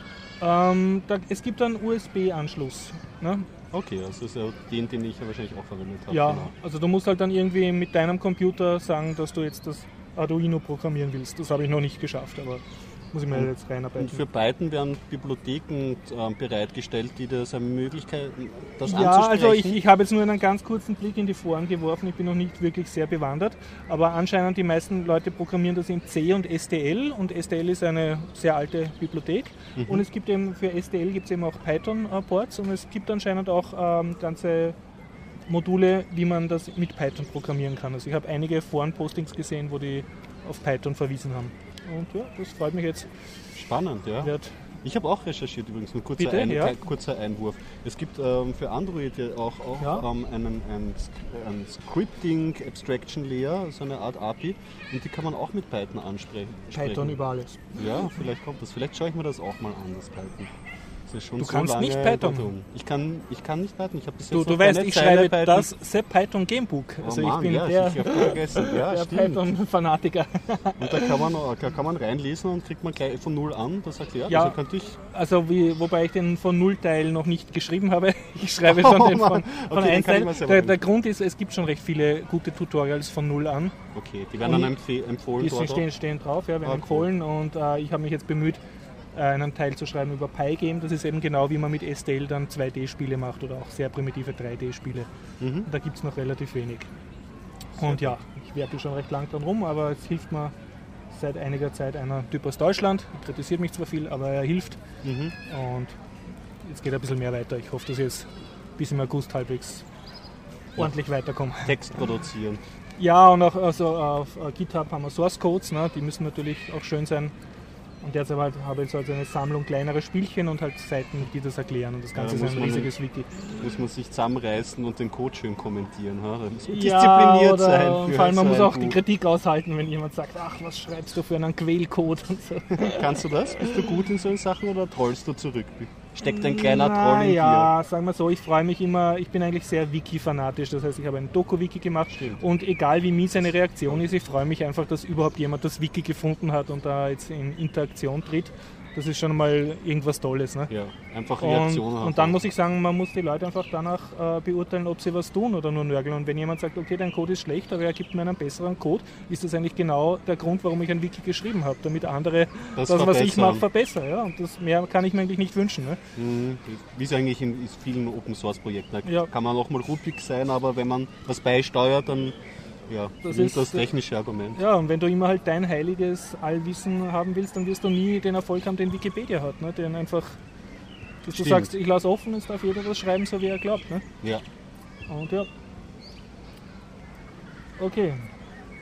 Es gibt einen USB-Anschluss. Ne? Okay, also ist ja den ich ja wahrscheinlich auch verwendet habe. Ja, genau. also du musst halt dann irgendwie mit deinem Computer sagen, dass du jetzt das Arduino programmieren willst. Das habe ich noch nicht geschafft, aber muss ich mir jetzt reinarbeiten. Und für Python werden Bibliotheken bereitgestellt, die das ermöglichen, das Ja, anzusprechen? also ich habe jetzt nur einen ganz kurzen Blick in die Foren geworfen. Ich bin noch nicht wirklich sehr bewandert, aber anscheinend die meisten Leute programmieren das in C und STL und STL ist eine sehr alte Bibliothek und es gibt eben für STL gibt es eben auch Python-Ports und es gibt anscheinend auch ganze Module, wie man das mit Python programmieren kann. Also ich habe einige Foren-Postings gesehen, wo die auf Python verwiesen haben. Und ja, das freut mich jetzt. Spannend, ja. Ich habe auch recherchiert übrigens, ein kurzer Einwurf. Es gibt für Android ja auch einen Scripting Abstraction Layer, so eine Art API, und die kann man auch mit Python ansprechen. Python über alles. Ja, vielleicht kommt das. Vielleicht schaue ich mir das auch mal an, das Python. Das ist schon du so kannst lange nicht Python. Ich kann nicht Python. Ich habe bis jetzt du weißt, ich schreibe Python. Das Sepp Python Gamebook. Also ich bin der Python-Fanatiker. Und da kann man reinlesen und kriegt man gleich von Null an. Das erklärt. Ja, also könnte ich. Also wobei ich den von Null-Teil noch nicht geschrieben habe. Ich schreibe schon den von 1-Teil. Der Grund ist, es gibt schon recht viele gute Tutorials von Null an. Okay, die werden dann empfohlen. Die stehen drauf, ja, werden empfohlen. Und ich habe mich jetzt bemüht, einen Teil zu schreiben über Pygame. Das ist eben genau, wie man mit STL dann 2D-Spiele macht oder auch sehr primitive 3D-Spiele. Da gibt es noch relativ wenig. Und ja, ich werke schon recht lang dran rum, aber es hilft mir seit einiger Zeit einer Typ aus Deutschland. Er kritisiert mich zwar viel, aber er hilft. Und jetzt geht ein bisschen mehr weiter. Ich hoffe, dass ich jetzt bis im August halbwegs ordentlich weiterkomme. Text produzieren. Ja, und auch also auf GitHub haben wir Source Codes, ne? Die müssen natürlich auch schön sein. Und derzeit habe ich so eine Sammlung kleinere Spielchen und halt Seiten, die das erklären. Und das Ganze ist ein riesiges Wiki. Muss man sich zusammenreißen und den Code schön kommentieren. Ha? Da muss man diszipliniert sein. Und vor allem man muss auch die Kritik aushalten, wenn jemand sagt, ach, was schreibst du für einen Quellcode und so. Kannst du das? Bist du gut in solchen Sachen oder trollst du zurück? Steckt ein kleiner Troll in dir? Ja, sagen wir so, ich freue mich immer, ich bin eigentlich sehr Wiki-fanatisch, das heißt, ich habe ein Doku-Wiki gemacht. Und egal wie mies eine Reaktion ist, ich freue mich einfach, dass überhaupt jemand das Wiki gefunden hat und da jetzt in Interaktion tritt. Das ist schon mal irgendwas Tolles. Ne? Ja, einfach Reaktionen. Und dann muss ich sagen, man muss die Leute einfach danach beurteilen, ob sie was tun oder nur nörgeln. Und wenn jemand sagt, okay, dein Code ist schlecht, aber er gibt mir einen besseren Code, ist das eigentlich genau der Grund, warum ich ein Wiki geschrieben habe, damit andere das was ich mache, verbessern. Ja? Und das mehr kann ich mir eigentlich nicht wünschen. Ne? Wie es eigentlich in vielen Open-Source-Projekten. Da kann man auch mal ruppig sein, aber wenn man was beisteuert, dann das ist das technische Argument. Ja, und wenn du immer halt dein heiliges Allwissen haben willst, dann wirst du nie den Erfolg haben, den Wikipedia hat. Ne? Den einfach, dass du sagst, ich lasse offen, es darf jeder das schreiben, so wie er glaubt. Ne? Ja. Und ja. Okay.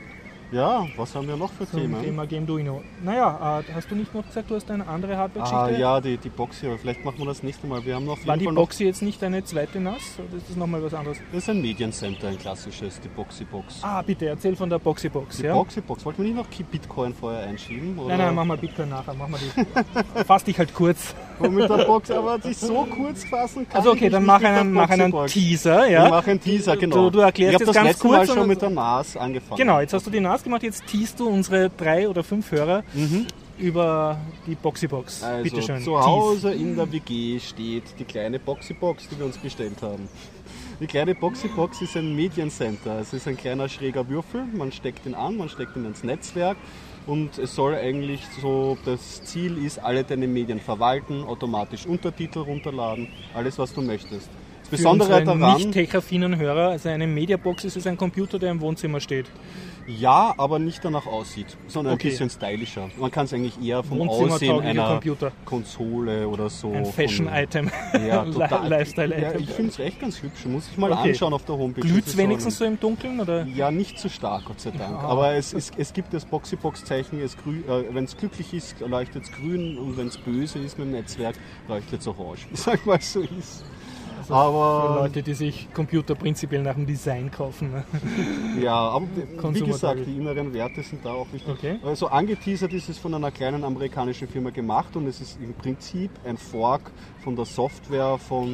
Ja, was haben wir noch für zum Themen? Thema Gameduino. Naja, hast du nicht noch gesagt, du hast eine andere Hardware-Geschichte? Ja, die Boxy, aber vielleicht machen wir das nächste Mal. Wir haben noch War die Boxy jetzt nicht eine zweite NAS oder ist das nochmal was anderes? Das ist ein Mediencenter, ein klassisches, die Boxy-Box. Bitte, erzähl von der Boxy-Box. Die Boxy-Box. Wollten wir nicht noch Bitcoin vorher einschieben? Oder? Nein, machen wir Bitcoin nachher. Machen wir die. Fass dich halt kurz. Und mit der Box, aber die so kurz fassen kann. Also okay, dann mach einen Teaser. Ja? Ich mache einen Teaser, genau. Du erklärst jetzt ganz kurz. Ich habe das letzte Mal schon mit der NAS angefangen. Genau, jetzt hast du die NAS gemacht, jetzt teast du unsere 3 oder 5 Hörer über die Boxy-Box. Also bitte schön. Zu Hause in der WG steht die kleine Boxy-Box, die wir uns bestellt haben. Die kleine Boxy-Box ist ein Mediencenter. Es ist ein kleiner schräger Würfel. Man steckt ihn an, man steckt ihn ins Netzwerk. Und es soll eigentlich so, das Ziel ist, alle deine Medien verwalten, automatisch Untertitel runterladen, alles was du möchtest. Das Besondere daran... nicht tech-affinen Hörer, also eine Mediabox ist ein Computer, der im Wohnzimmer steht. Ja, aber nicht danach aussieht, sondern ein bisschen stylischer. Man kann es eigentlich eher vom Aussehen einer Computer. Konsole oder so. Ein Fashion-Item, ja, Lifestyle-Item. Ja, ich finde es echt ganz hübsch, muss ich mal anschauen auf der Homepage. Glüht es wenigstens so im Dunkeln? Oder? Ja, nicht so stark, Gott sei Dank. Aber es gibt das Boxy-Box-Zeichen, wenn es glücklich ist, leuchtet es grün und wenn es böse ist mit dem Netzwerk, leuchtet es orange. Ich sag mal, so ist. Also aber für Leute, die sich Computer prinzipiell nach dem Design kaufen. Ja, aber wie gesagt, die inneren Werte sind da auch wichtig. Okay. Also angeteasert ist es von einer kleinen amerikanischen Firma gemacht und es ist im Prinzip ein Fork von der Software von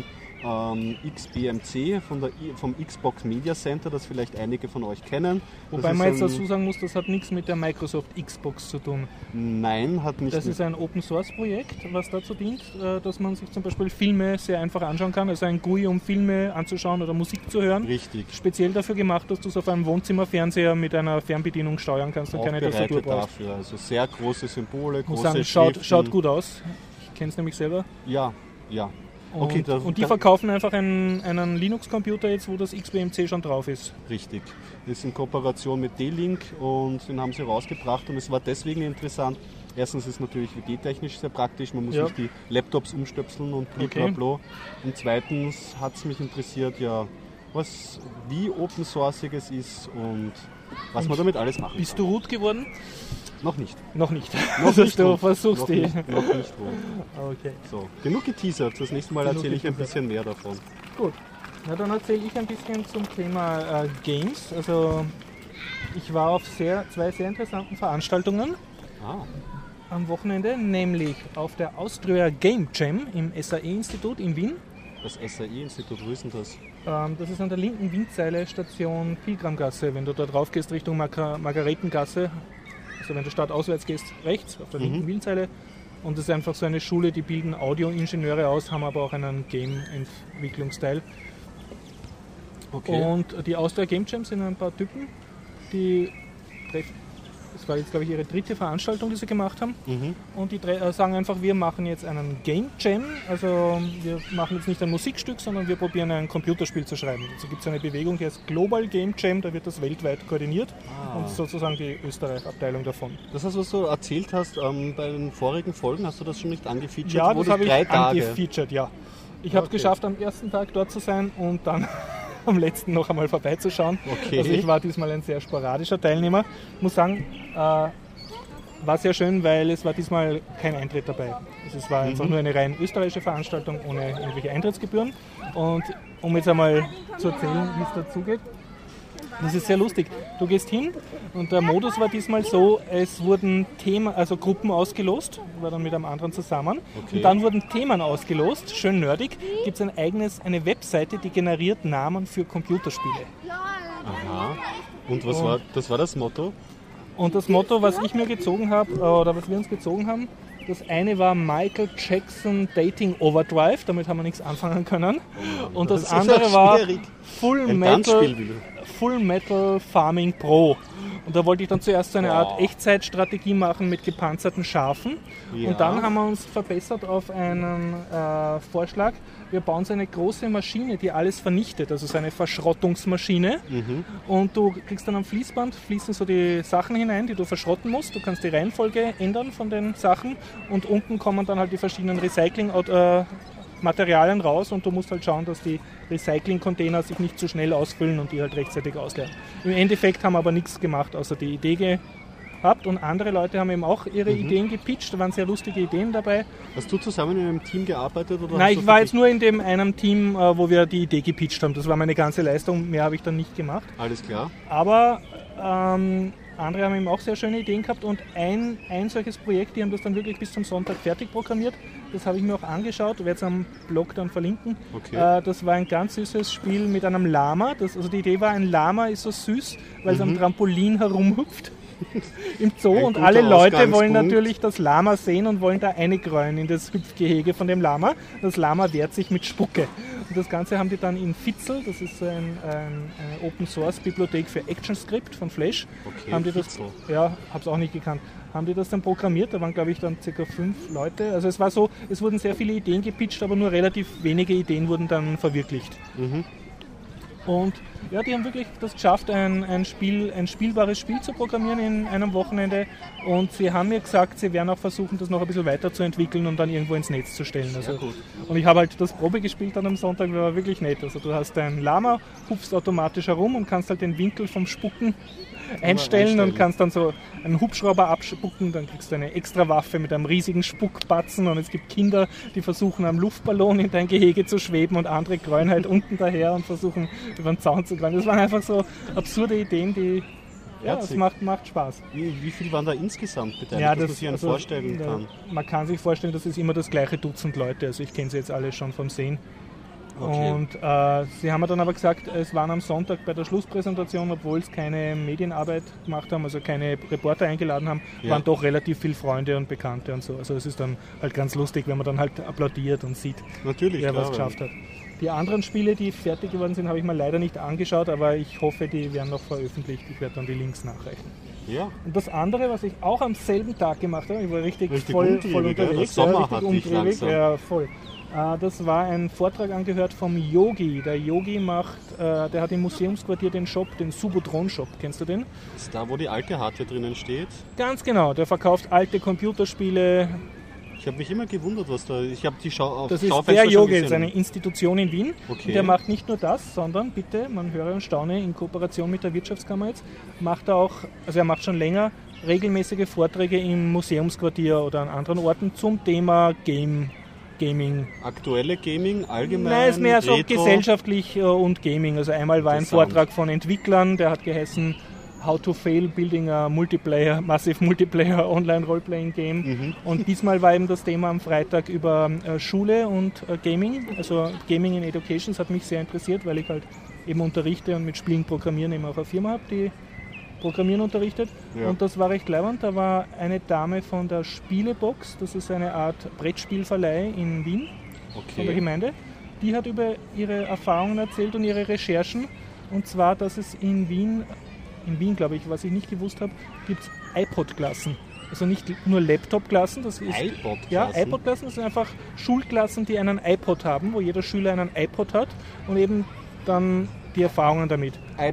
XBMC, vom Xbox Media Center, das vielleicht einige von euch kennen. Wobei man jetzt dazu sagen muss, das hat nichts mit der Microsoft Xbox zu tun. Nein, hat nicht. Das ist ein Open-Source-Projekt, was dazu dient, dass man sich zum Beispiel Filme sehr einfach anschauen kann. Also ein GUI, um Filme anzuschauen oder Musik zu hören. Richtig. Speziell dafür gemacht, dass du es auf einem Wohnzimmerfernseher mit einer Fernbedienung steuern kannst und keine Tastatur brauchst. Dafür. Also sehr große Symbole, große sagen, schaut gut aus. Ich kenne es nämlich selber. Ja. Okay, und die verkaufen einfach einen Linux-Computer jetzt, wo das XBMC schon drauf ist. Richtig. Das ist in Kooperation mit D-Link und den haben sie rausgebracht und es war deswegen interessant. Erstens ist es natürlich WG-technisch sehr praktisch, man muss nicht die Laptops umstöpseln und blablabla. Okay. Und zweitens hat es mich interessiert, wie open sourceig es ist und was man damit alles machen kann. Bist du root geworden? Noch nicht. Noch nicht. Noch nicht. Du versuchst noch die. Noch nicht root. Okay. So, genug geteasert. Das nächste Mal erzähle ich ein bisschen mehr davon. Gut. Na, dann erzähle ich ein bisschen zum Thema Games. Also ich war auf zwei sehr interessanten Veranstaltungen am Wochenende, nämlich auf der Austria Game Jam im SAE-Institut in Wien. Das SAE-Institut, wo ist denn das? Das ist an der linken Windseile, Station Pilgramgasse. Wenn du da drauf gehst Richtung Margaretengasse, also wenn du stadtauswärts gehst, rechts auf der linken Windseile. Und das ist einfach so eine Schule, die bilden Audioingenieure aus, haben aber auch einen Game-Entwicklungsteil. Okay. Und die Austria Game Jam sind ein paar Typen, die treffen. Das war jetzt, glaube ich, ihre dritte Veranstaltung, die sie gemacht haben. Und die sagen einfach, wir machen jetzt einen Game Jam. Also wir machen jetzt nicht ein Musikstück, sondern wir probieren ein Computerspiel zu schreiben. Also gibt es eine Bewegung, die heißt Global Game Jam, da wird das weltweit koordiniert. Und sozusagen die Österreich-Abteilung davon. Das heißt, was du erzählt hast bei den vorigen Folgen, hast du das schon nicht angefeatured? Ja, das habe ich angefeatured, ja. Ich habe es geschafft, am ersten Tag dort zu sein und dann am letzten noch einmal vorbeizuschauen. Okay. Also ich war diesmal ein sehr sporadischer Teilnehmer. Ich muss sagen, war sehr schön, weil es war diesmal kein Eintritt dabei. Also es war einfach nur eine rein österreichische Veranstaltung ohne irgendwelche Eintrittsgebühren. Und um jetzt einmal zu erzählen, wie es dazugeht, das ist sehr lustig. Du gehst hin und der Modus war diesmal so, es wurden Gruppen ausgelost, war dann mit einem anderen zusammen. Okay. Und dann wurden Themen ausgelost, schön nerdig. Gibt es eine Webseite, die generiert Namen für Computerspiele. Aha. Und das war das Motto? Und das Motto, was ich mir gezogen habe, oder was wir uns gezogen haben, das eine war Michael Jackson Dating Overdrive, damit haben wir nichts anfangen können. Und das andere war Full Metal Farming Pro. Und da wollte ich dann zuerst so eine Art Echtzeitstrategie machen mit gepanzerten Schafen. Ja. Und dann haben wir uns verbessert auf einen Vorschlag. Wir bauen so eine große Maschine, die alles vernichtet, also so eine Verschrottungsmaschine. Und du kriegst dann am Fließband, fließen so die Sachen hinein, die du verschrotten musst. Du kannst die Reihenfolge ändern von den Sachen und unten kommen dann halt die verschiedenen Materialien raus und du musst halt schauen, dass die Recycling-Container sich nicht zu schnell ausfüllen und die halt rechtzeitig ausleeren. Im Endeffekt haben wir aber nichts gemacht, außer die Idee gehabt und andere Leute haben eben auch ihre Ideen gepitcht, da waren sehr lustige Ideen dabei. Hast du zusammen in einem Team gearbeitet? Oder Nein, ich war jetzt nur in dem einem Team, wo wir die Idee gepitcht haben. Das war meine ganze Leistung, mehr habe ich dann nicht gemacht. Alles klar. Aber andere haben eben auch sehr schöne Ideen gehabt und ein solches Projekt, die haben das dann wirklich bis zum Sonntag fertig programmiert. Das habe ich mir auch angeschaut, werde es am Blog dann verlinken. Okay. Das war ein ganz süßes Spiel mit einem Lama. Also die Idee war, ein Lama ist so süß, weil es am Trampolin herumhüpft im Zoo und alle Leute wollen natürlich das Lama sehen und wollen da eingräuen in das Hüpfgehege von dem Lama. Das Lama wehrt sich mit Spucke. Und das Ganze haben die dann in Fitzel, das ist eine Open-Source-Bibliothek für ActionScript von Flash. Okay, haben die das, ja, habe es auch nicht gekannt. Haben die das dann programmiert, da waren glaube ich dann ca. 5 Leute. Also es war so, es wurden sehr viele Ideen gepitcht, aber nur relativ wenige Ideen wurden dann verwirklicht. Und ja, die haben wirklich das geschafft, ein spielbares Spiel zu programmieren in einem Wochenende. Und sie haben mir gesagt, sie werden auch versuchen, das noch ein bisschen weiterzuentwickeln und dann irgendwo ins Netz zu stellen. Also, gut. Und ich habe halt das Probe gespielt dann am Sonntag, das war wirklich nett. Also du hast ein Lama, hupfst automatisch herum und kannst halt den Winkel vom Spucken einstellen und kannst dann so einen Hubschrauber abspucken, dann kriegst du eine extra Waffe mit einem riesigen Spuckbatzen und es gibt Kinder, die versuchen am Luftballon in dein Gehege zu schweben und andere kräuen halt unten daher und versuchen über den Zaun zu kräuen. Das waren einfach so absurde Ideen, die es macht Spaß. Wie viel waren da insgesamt beteiligt, ja, dass man sich einen vorstellen kann? Man kann sich vorstellen, das ist immer das gleiche Dutzend Leute, also ich kenne sie jetzt alle schon vom Sehen. Okay. Und sie haben mir dann aber gesagt, es waren am Sonntag bei der Schlusspräsentation, obwohl es keine Medienarbeit gemacht haben, also keine Reporter eingeladen haben, waren doch relativ viele Freunde und Bekannte und so. Also es ist dann halt ganz lustig, wenn man dann halt applaudiert und sieht, wer was geschafft hat. Die anderen Spiele, die fertig geworden sind, habe ich mir leider nicht angeschaut, aber ich hoffe, die werden noch veröffentlicht. Ich werde dann die Links nachreichen. Ja. Und das andere, was ich auch am selben Tag gemacht habe, ich war richtig voll unterwegs, Sommer richtig umtriebig, ja, voll. Das war ein Vortrag angehört vom Yogi. Der Yogi der hat im Museumsquartier den Shop, den Subotron-Shop. Kennst du den? Das ist da, wo die alte Hardware drinnen steht? Ganz genau. Der verkauft alte Computerspiele. Ich habe mich immer gewundert, was da... Ich habe die Das ist der Yogi, das ist eine Institution in Wien. Okay. Und der macht nicht nur das, sondern, bitte, man höre und staune, in Kooperation mit der Wirtschaftskammer jetzt, macht er auch, also er macht schon länger regelmäßige Vorträge im Museumsquartier oder an anderen Orten zum Thema Gaming. Aktuelle Gaming, allgemein? Nein, ist mehr so Retro. Gesellschaftlich und Gaming. Also einmal war ein Vortrag von Entwicklern, der hat geheißen How to Fail Building a Massive Multiplayer Online Role-Playing Game. Und diesmal war eben das Thema am Freitag über Schule und Gaming. Also Gaming in Education, das hat mich sehr interessiert, weil ich halt eben unterrichte und mit Spielen Programmieren eben auch eine Firma habe, die Programmieren unterrichtet. Ja. Und das war recht leibend. Da war eine Dame von der Spielebox, das ist eine Art Brettspielverleih in Wien, von der Gemeinde. Die hat über ihre Erfahrungen erzählt und ihre Recherchen. Und zwar, dass es in Wien, glaube ich, was ich nicht gewusst habe, gibt es iPod-Klassen. Also nicht nur Laptop-Klassen, das ist iPod-Klassen? Ja, iPod-Klassen, das sind einfach Schulklassen, die einen iPod haben, wo jeder Schüler einen iPod hat und eben dann die Erfahrungen damit.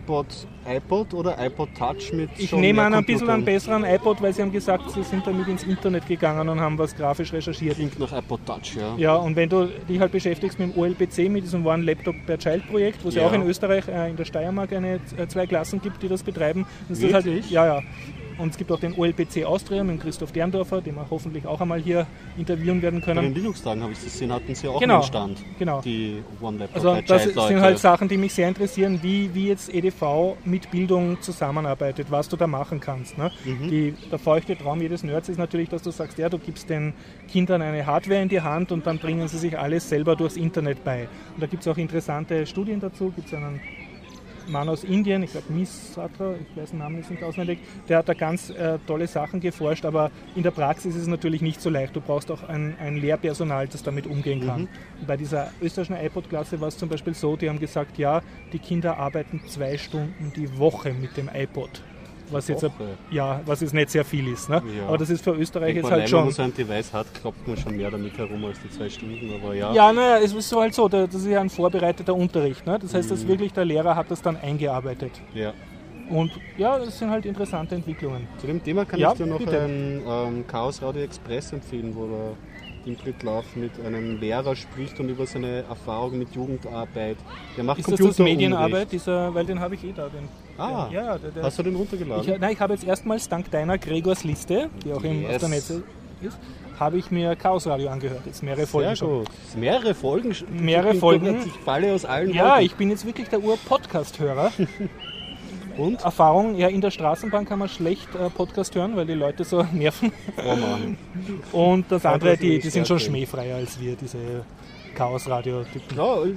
iPod oder iPod Touch mit Ich nehme an, ein bisschen einen besseren iPod, weil sie haben gesagt, sie sind damit ins Internet gegangen und haben was grafisch recherchiert. Klingt nach iPod Touch, ja. Ja, und wenn du dich halt beschäftigst mit dem OLPC, mit diesem One Laptop per Child Projekt, wo es ja auch in Österreich, in der Steiermark, 2 Klassen gibt, die das betreiben. Das ist halt, ja. Und es gibt auch den OLPC Austria mit Christoph Derndorfer, den wir hoffentlich auch einmal hier interviewen werden können. Bei den Linux-Tagen habe ich das gesehen, hatten sie auch einen Stand. Genau. Die One-Laptop Also das sind halt Sachen, die mich sehr interessieren, wie jetzt EDV mit Bildung zusammenarbeitet, was du da machen kannst. Ne? Der feuchte Traum jedes Nerds ist natürlich, dass du sagst, ja, du gibst den Kindern eine Hardware in die Hand und dann bringen sie sich alles selber durchs Internet bei. Und da gibt es auch interessante Studien dazu, gibt es einen Mann aus Indien, ich glaube Misatra, ich weiß den Namen jetzt nicht auswendig, der hat da ganz tolle Sachen geforscht, aber in der Praxis ist es natürlich nicht so leicht. Du brauchst auch ein Lehrpersonal, das damit umgehen kann. Und bei dieser österreichischen iPod-Klasse war es zum Beispiel so, die haben gesagt, ja, die Kinder arbeiten 2 Stunden die Woche mit dem iPod. Was jetzt nicht sehr viel ist. Ne? Ja. Aber das ist für Österreich jetzt halt schon... Wenn man so ein Device hat, klopft man schon mehr damit herum als die 2 Stunden. Aber es ist so halt so, das ist ja ein vorbereiteter Unterricht. Ne? Das heißt, dass wirklich der Lehrer hat das dann eingearbeitet. Ja. Und ja, das sind halt interessante Entwicklungen. Zu dem Thema kann Ja, ich dir noch bitte. ein Chaos Radio Express empfehlen, wo der Ingrid Lauf mit einem Lehrer spricht und über seine Erfahrung mit Jugendarbeit. Der macht Ist das Computerunterricht. Medienarbeit, weil den habe ich da. Der Hast du den runtergeladen? ich habe jetzt erstmals dank deiner Gregors Liste, die auch auf der Netz ist, habe ich mir Chaos Radio angehört. Jetzt mehrere Folgen Sehr schon. gut. Mehrere Folgen? Mehrere Folgen. Ich falle aus allen Ja, Wolken. ich bin jetzt wirklich der Ur-Podcast-Hörer. Und? Erfahrung, ja, in der Straßenbahn kann man schlecht Podcast hören, weil die Leute so nerven. Oh Mann. Und das andere, das ist die nicht sind schon sehr schmähfreier als wir, diese Chaos-Radio-Typen.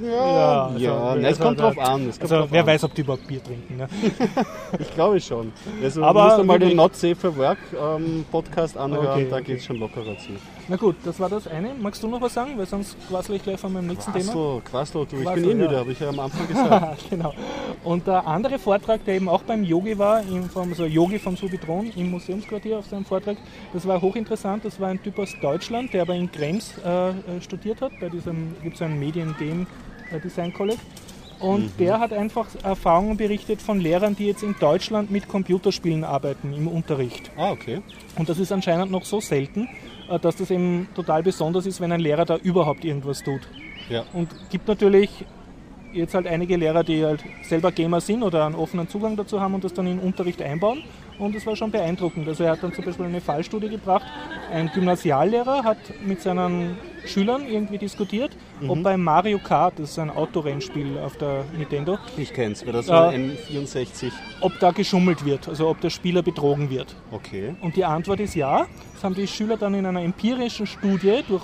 Ja, es kommt drauf an. Wer weiß, ob die überhaupt Bier trinken. Ne? Ich glaube schon. Also Aber du musst einmal wirklich- den Not Safe for Work Podcast anhören, Okay, da okay. geht es schon lockerer zu. Na gut, das war das eine. Magst du noch was sagen? Weil sonst quassel ich gleich von meinem nächsten Thema. Quaslo, du, ich Quaslo, bin ja. müde, habe ich ja am Anfang gesagt. Genau. Und der andere Vortrag, der eben auch beim Yogi war, also Yogi von Subitron im Museumsquartier auf seinem Vortrag, das war hochinteressant. Das war ein Typ aus Deutschland, der aber in Krems studiert hat. Bei diesem gibt es ein Medien-Design College. Und der hat einfach Erfahrungen berichtet von Lehrern, die jetzt in Deutschland mit Computerspielen arbeiten im Unterricht. Ah, okay. Und das ist anscheinend noch so selten, dass das eben total besonders ist, wenn ein Lehrer da überhaupt irgendwas tut. Ja. Und gibt natürlich jetzt halt einige Lehrer, die halt selber Gamer sind oder einen offenen Zugang dazu haben und das dann in den Unterricht einbauen. Und das war schon beeindruckend. Also er hat dann zum Beispiel eine Fallstudie gebracht. Ein Gymnasiallehrer hat mit seinen Schülern irgendwie diskutiert, ob bei Mario Kart, das ist ein Autorennspiel auf der Nintendo, Ich kenn's, weil das war ein N64. ob da geschummelt wird, also ob der Spieler betrogen wird. Okay. Und die Antwort ist ja. Das haben die Schüler dann in einer empirischen Studie durch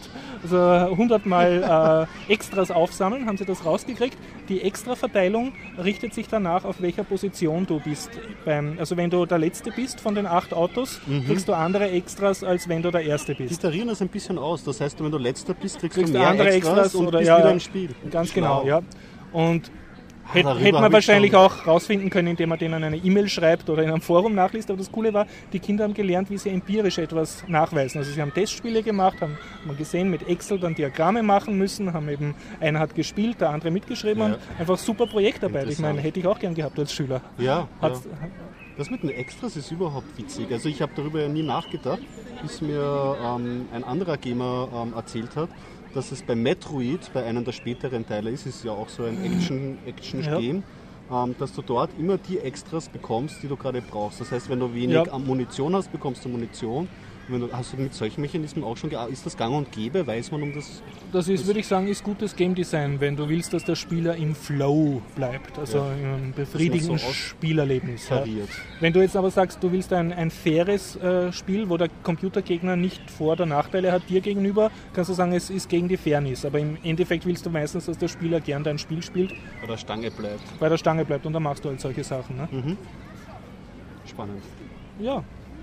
100 Mal Extras aufsammeln, haben sie das rausgekriegt. Die Extraverteilung richtet sich danach, auf welcher Position du bist. Also wenn du der Letzte bist von den 8 Autos, kriegst du andere Extras, als wenn du der Erste Die bist. tarieren das ein bisschen aus. Das heißt, wenn du letzter bist, kriegst Kriegst du mehr andere Extras und oder bist ja, wieder im Spiel. Ganz Schlau. genau, ja. Und darüber hätte hab man ich wahrscheinlich schon- auch rausfinden können, indem man denen eine E-Mail schreibt oder in einem Forum nachliest. Aber das Coole war, die Kinder haben gelernt, wie sie empirisch etwas nachweisen. Also sie haben Testspiele gemacht, haben gesehen, mit Excel dann Diagramme machen müssen, haben eben, einer hat gespielt, der andere mitgeschrieben Ja. und einfach super Projektarbeit. Ich meine, Interessant. hätte ich auch gern gehabt als Schüler. Ja, Hat's- Das mit den Extras ist überhaupt witzig. Also ich habe darüber ja nie nachgedacht, bis mir ein anderer Gamer erzählt hat, dass es bei Metroid, bei einem der späteren Teile ist ja auch so ein Action-Game, dass du dort immer die Extras bekommst, die du gerade brauchst. Das heißt, wenn du wenig Ja. Munition hast, bekommst du Munition. Hast du mit solchen Mechanismen auch schon ist das gang und gäbe? Weiß man um das? Das ist, würde ich sagen, ist gutes Game Design, wenn du willst, dass der Spieler im Flow bleibt, also Ja. im befriedigenden Das noch so Spielerlebnis. Ja. Tariert. Wenn du jetzt aber sagst, du willst ein faires Spiel, wo der Computergegner nicht Vor- oder Nachteile hat dir gegenüber, kannst du sagen, es ist gegen die Fairness. Aber im Endeffekt willst du meistens, dass der Spieler gern dein Spiel spielt, Bei der Stange bleibt. bei der Stange bleibt und dann machst du halt solche Sachen. Ne? Spannend. Ja,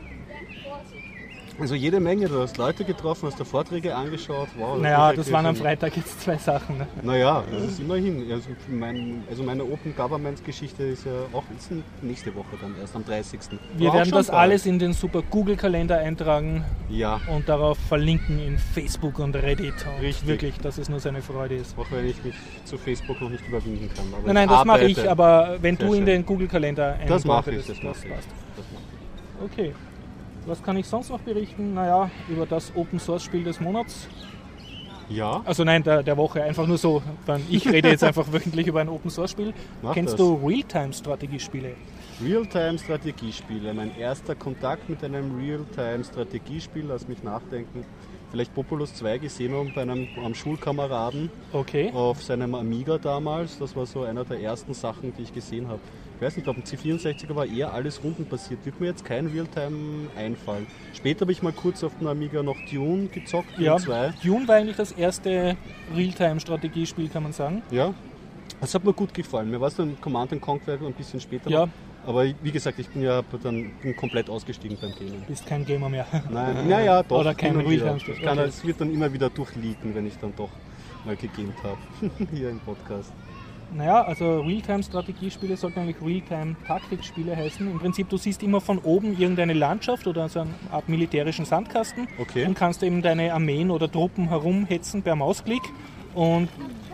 Also jede Menge, du hast Leute getroffen, hast dir Vorträge angeschaut. Wow, naja, ist das ja waren am schon- Freitag jetzt 2 Sachen. Ne? Naja, das ist immerhin. Also meine Open Government Geschichte ist ja auch nächste Woche dann erst am 30. Wir War auch werden schon das bald. alles in den super Google-Kalender eintragen Ja, und darauf verlinken in Facebook und Reddit. Und Richtig. wirklich, dass es nur seine Freude ist. auch wenn ich mich zu Facebook noch nicht überwinden kann. Aber Nein, ich das mache arbeite. ich, aber wenn Sehr du in schön. den Google-Kalender Das mache ich, eintragen das mache ich. passt. Das mache Okay. Was kann ich sonst noch berichten? Naja, über das Open-Source-Spiel des Monats. ich. Ja, Also nein, der Woche, einfach nur so. Ich rede jetzt einfach wöchentlich über ein Open-Source-Spiel. Mach Kennst das. du Realtime-Strategiespiele? Realtime-Strategiespiele. Mein erster Kontakt mit einem Realtime-Strategiespiel, lass mich nachdenken. Vielleicht Populous 2 gesehen haben bei einem Schulkameraden Okay. auf seinem Amiga damals. Das war so einer der ersten Sachen, die ich gesehen habe. Ich weiß nicht, auf dem C64er war eher alles rundenbasiert. Wird mir jetzt kein Realtime einfallen. Später habe ich mal kurz auf dem Amiga noch Dune gezockt, Ja, Dune 2. Dune war eigentlich das erste Realtime-Strategiespiel, kann man sagen. Ja, das hat mir gut gefallen. Mir war es dann Command & Conquer ein bisschen später. Ja. noch. Aber wie gesagt, ich bin komplett ausgestiegen beim Gaming. Bist kein Gamer mehr. Nein, naja, doch. Oder kein immer wieder. Realtime-Spiel. Ich kann, Okay. Es wird dann immer wieder durchleaken, wenn ich dann doch mal gegamed habe. Hier im Podcast. Naja, also Realtime-Strategiespiele sollten eigentlich Realtime-Taktikspiele heißen. Im Prinzip, du siehst immer von oben irgendeine Landschaft oder so eine Art militärischen Sandkasten Okay. und kannst eben deine Armeen oder Truppen herumhetzen per Mausklick. Und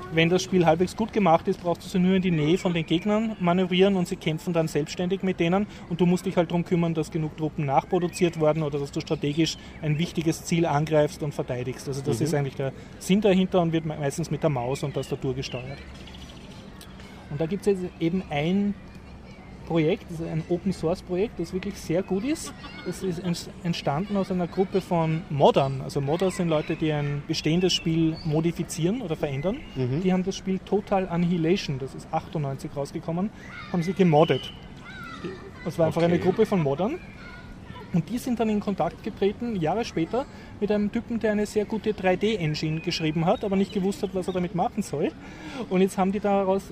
wenn das Spiel halbwegs gut gemacht ist, brauchst du sie nur in die Nähe von den Gegnern manövrieren und sie kämpfen dann selbstständig mit denen und du musst dich halt darum kümmern, dass genug Truppen nachproduziert werden oder dass du strategisch ein wichtiges Ziel angreifst und verteidigst. Also das ist eigentlich der Sinn dahinter und wird meistens mit der Maus und Tastatur gesteuert. Und da gibt es jetzt eben ein Projekt, das ist ein Open-Source-Projekt, das wirklich sehr gut ist. Das ist entstanden aus einer Gruppe von Moddern. Also Modder sind Leute, die ein bestehendes Spiel modifizieren oder verändern. Die haben das Spiel Total Annihilation, das ist 98 rausgekommen, haben sie gemoddet. Das war einfach eine Gruppe von Moddern. Und die sind dann in Kontakt getreten, Jahre später, mit einem Typen, der eine sehr gute 3D-Engine geschrieben hat, aber nicht gewusst hat, was er damit machen soll. Und jetzt haben die daraus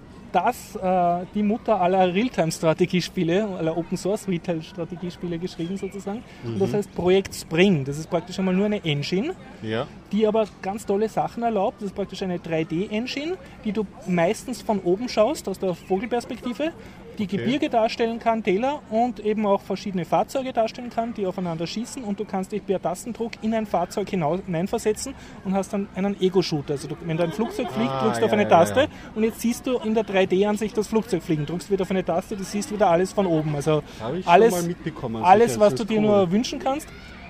die Mutter aller Realtime-Strategiespiele, aller Open-Source-Retail-Strategiespiele geschrieben sozusagen. Und das heißt Projekt Spring. Das ist praktisch einmal nur eine Engine, die aber ganz tolle Sachen erlaubt. Das ist praktisch eine 3D-Engine, die du meistens von oben schaust, aus der Vogelperspektive, die Gebirge darstellen kann, Täler und eben auch verschiedene Fahrzeuge darstellen kann, die aufeinander schießen und du kannst dich per Tastendruck in ein Fahrzeug hineinversetzen und hast dann einen Ego-Shooter. Also wenn da ein Flugzeug fliegt, drückst du auf eine Taste und jetzt siehst du in der 3D-Ansicht das Flugzeug fliegen. Drückst wieder auf eine Taste, du siehst wieder alles von oben. Also alles, was du dir nur wünschen kannst.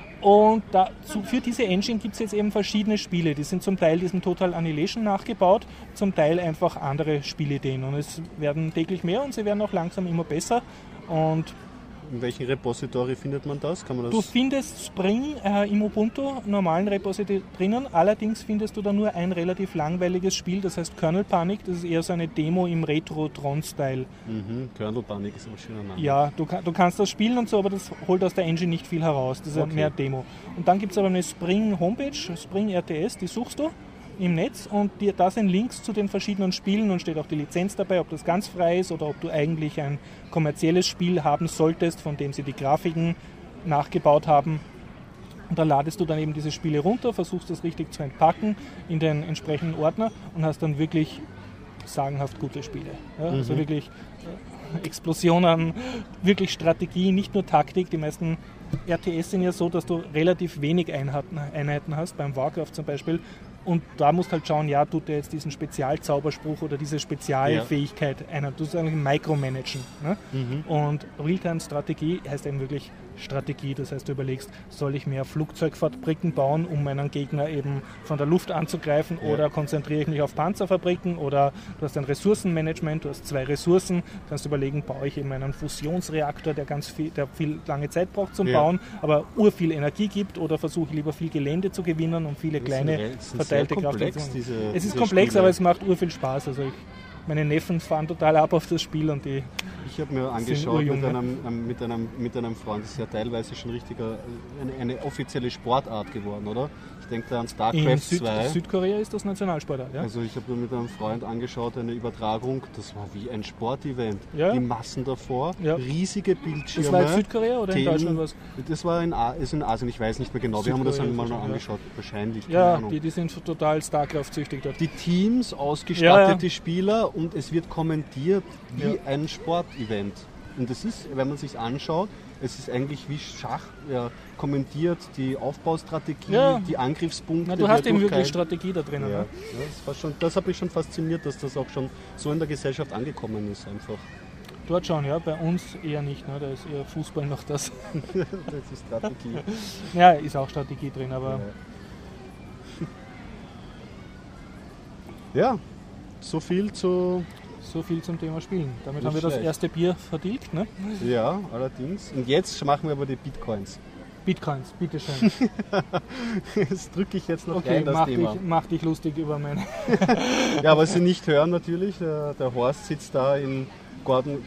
Und für diese Engine gibt es jetzt eben verschiedene Spiele. Die sind zum Teil diesem Total Annihilation nachgebaut, zum Teil einfach andere Spielideen. Und es werden täglich mehr und sie werden auch langsam immer besser. Und in welchem Repository findet man das? Du findest Spring im Ubuntu normalen Repository drinnen, allerdings findest du da nur ein relativ langweiliges Spiel, das heißt Kernel Panic, das ist eher so eine Demo im Retro-Tron-Style. Kernel Panic ist ein schöner Name. Ja, du kannst das spielen und so, aber das holt aus der Engine nicht viel heraus, das ist mehr Demo. Und dann gibt es aber eine Spring-Homepage, Spring RTS, die suchst du im Netz und da sind Links zu den verschiedenen Spielen und steht auch die Lizenz dabei, ob das ganz frei ist oder ob du eigentlich ein kommerzielles Spiel haben solltest, von dem sie die Grafiken nachgebaut haben. Und da ladest du dann eben diese Spiele runter, versuchst das richtig zu entpacken in den entsprechenden Ordner und hast dann wirklich sagenhaft gute Spiele. Ja? Also wirklich Explosionen, wirklich Strategie, nicht nur Taktik. Die meisten RTS sind ja so, dass du relativ wenig Einheiten hast, beim Warcraft zum Beispiel. Und da musst du halt schauen, tut der jetzt diesen Spezialzauberspruch oder diese Spezialfähigkeit ein. Du musst eigentlich micromanagen. Ne? Und Realtime-Strategie heißt eben wirklich Strategie. Das heißt, du überlegst, soll ich mehr Flugzeugfabriken bauen, um meinen Gegner eben von der Luft anzugreifen oder konzentriere ich mich auf Panzerfabriken oder du hast ein Ressourcenmanagement, du hast 2 Ressourcen, kannst überlegen, baue ich eben einen Fusionsreaktor, der viel lange Zeit braucht zum Bauen, aber urviel Energie gibt oder versuche ich lieber viel Gelände zu gewinnen und viele kleine verteilte Kraftwerke. Es ist komplex, aber es macht urviel Spaß. Also meine Neffen fahren total ab auf das Spiel und die. Ich habe mir angeschaut mit einem Freund, das ist ja teilweise schon eine offizielle Sportart geworden, oder? Ich denke da an StarCraft 2. Südkorea ist das Nationalsportart, ja. Also ich habe mir mit einem Freund angeschaut, eine Übertragung, das war wie ein Sportevent. Ja. Die Massen davor, riesige Bildschirme. Das war in Südkorea oder in Deutschland was? Das war in Asien, ich weiß nicht mehr genau. Wir haben das einmal noch angeschaut, wahrscheinlich. Ja, die sind total StarCraft-süchtig dort. Die Teams, ausgestattete Spieler und es wird kommentiert wie ein Sportevent. Und es ist, wenn man sich anschaut, es ist eigentlich wie Schach, kommentiert die Aufbaustrategie, die Angriffspunkte. Du hast eben wirklich Strategie da drinnen. Ja. Das hat mich schon fasziniert, dass das auch schon so in der Gesellschaft angekommen ist einfach. Dort schon, ja, bei uns eher nicht, ne? Da ist eher Fußball noch das. Das ist Strategie. Ja, ist auch Strategie drin, aber... Ja, so viel zum Thema Spielen. Damit haben wir das erste Bier vertilgt, ne? Ja, allerdings. Und jetzt machen wir aber die Bitcoins. Bitcoins, bitteschön. Das drücke ich jetzt noch rein, das Thema. Mach dich lustig über meine... Ja, was Sie nicht hören natürlich, der Horst sitzt da in Gordon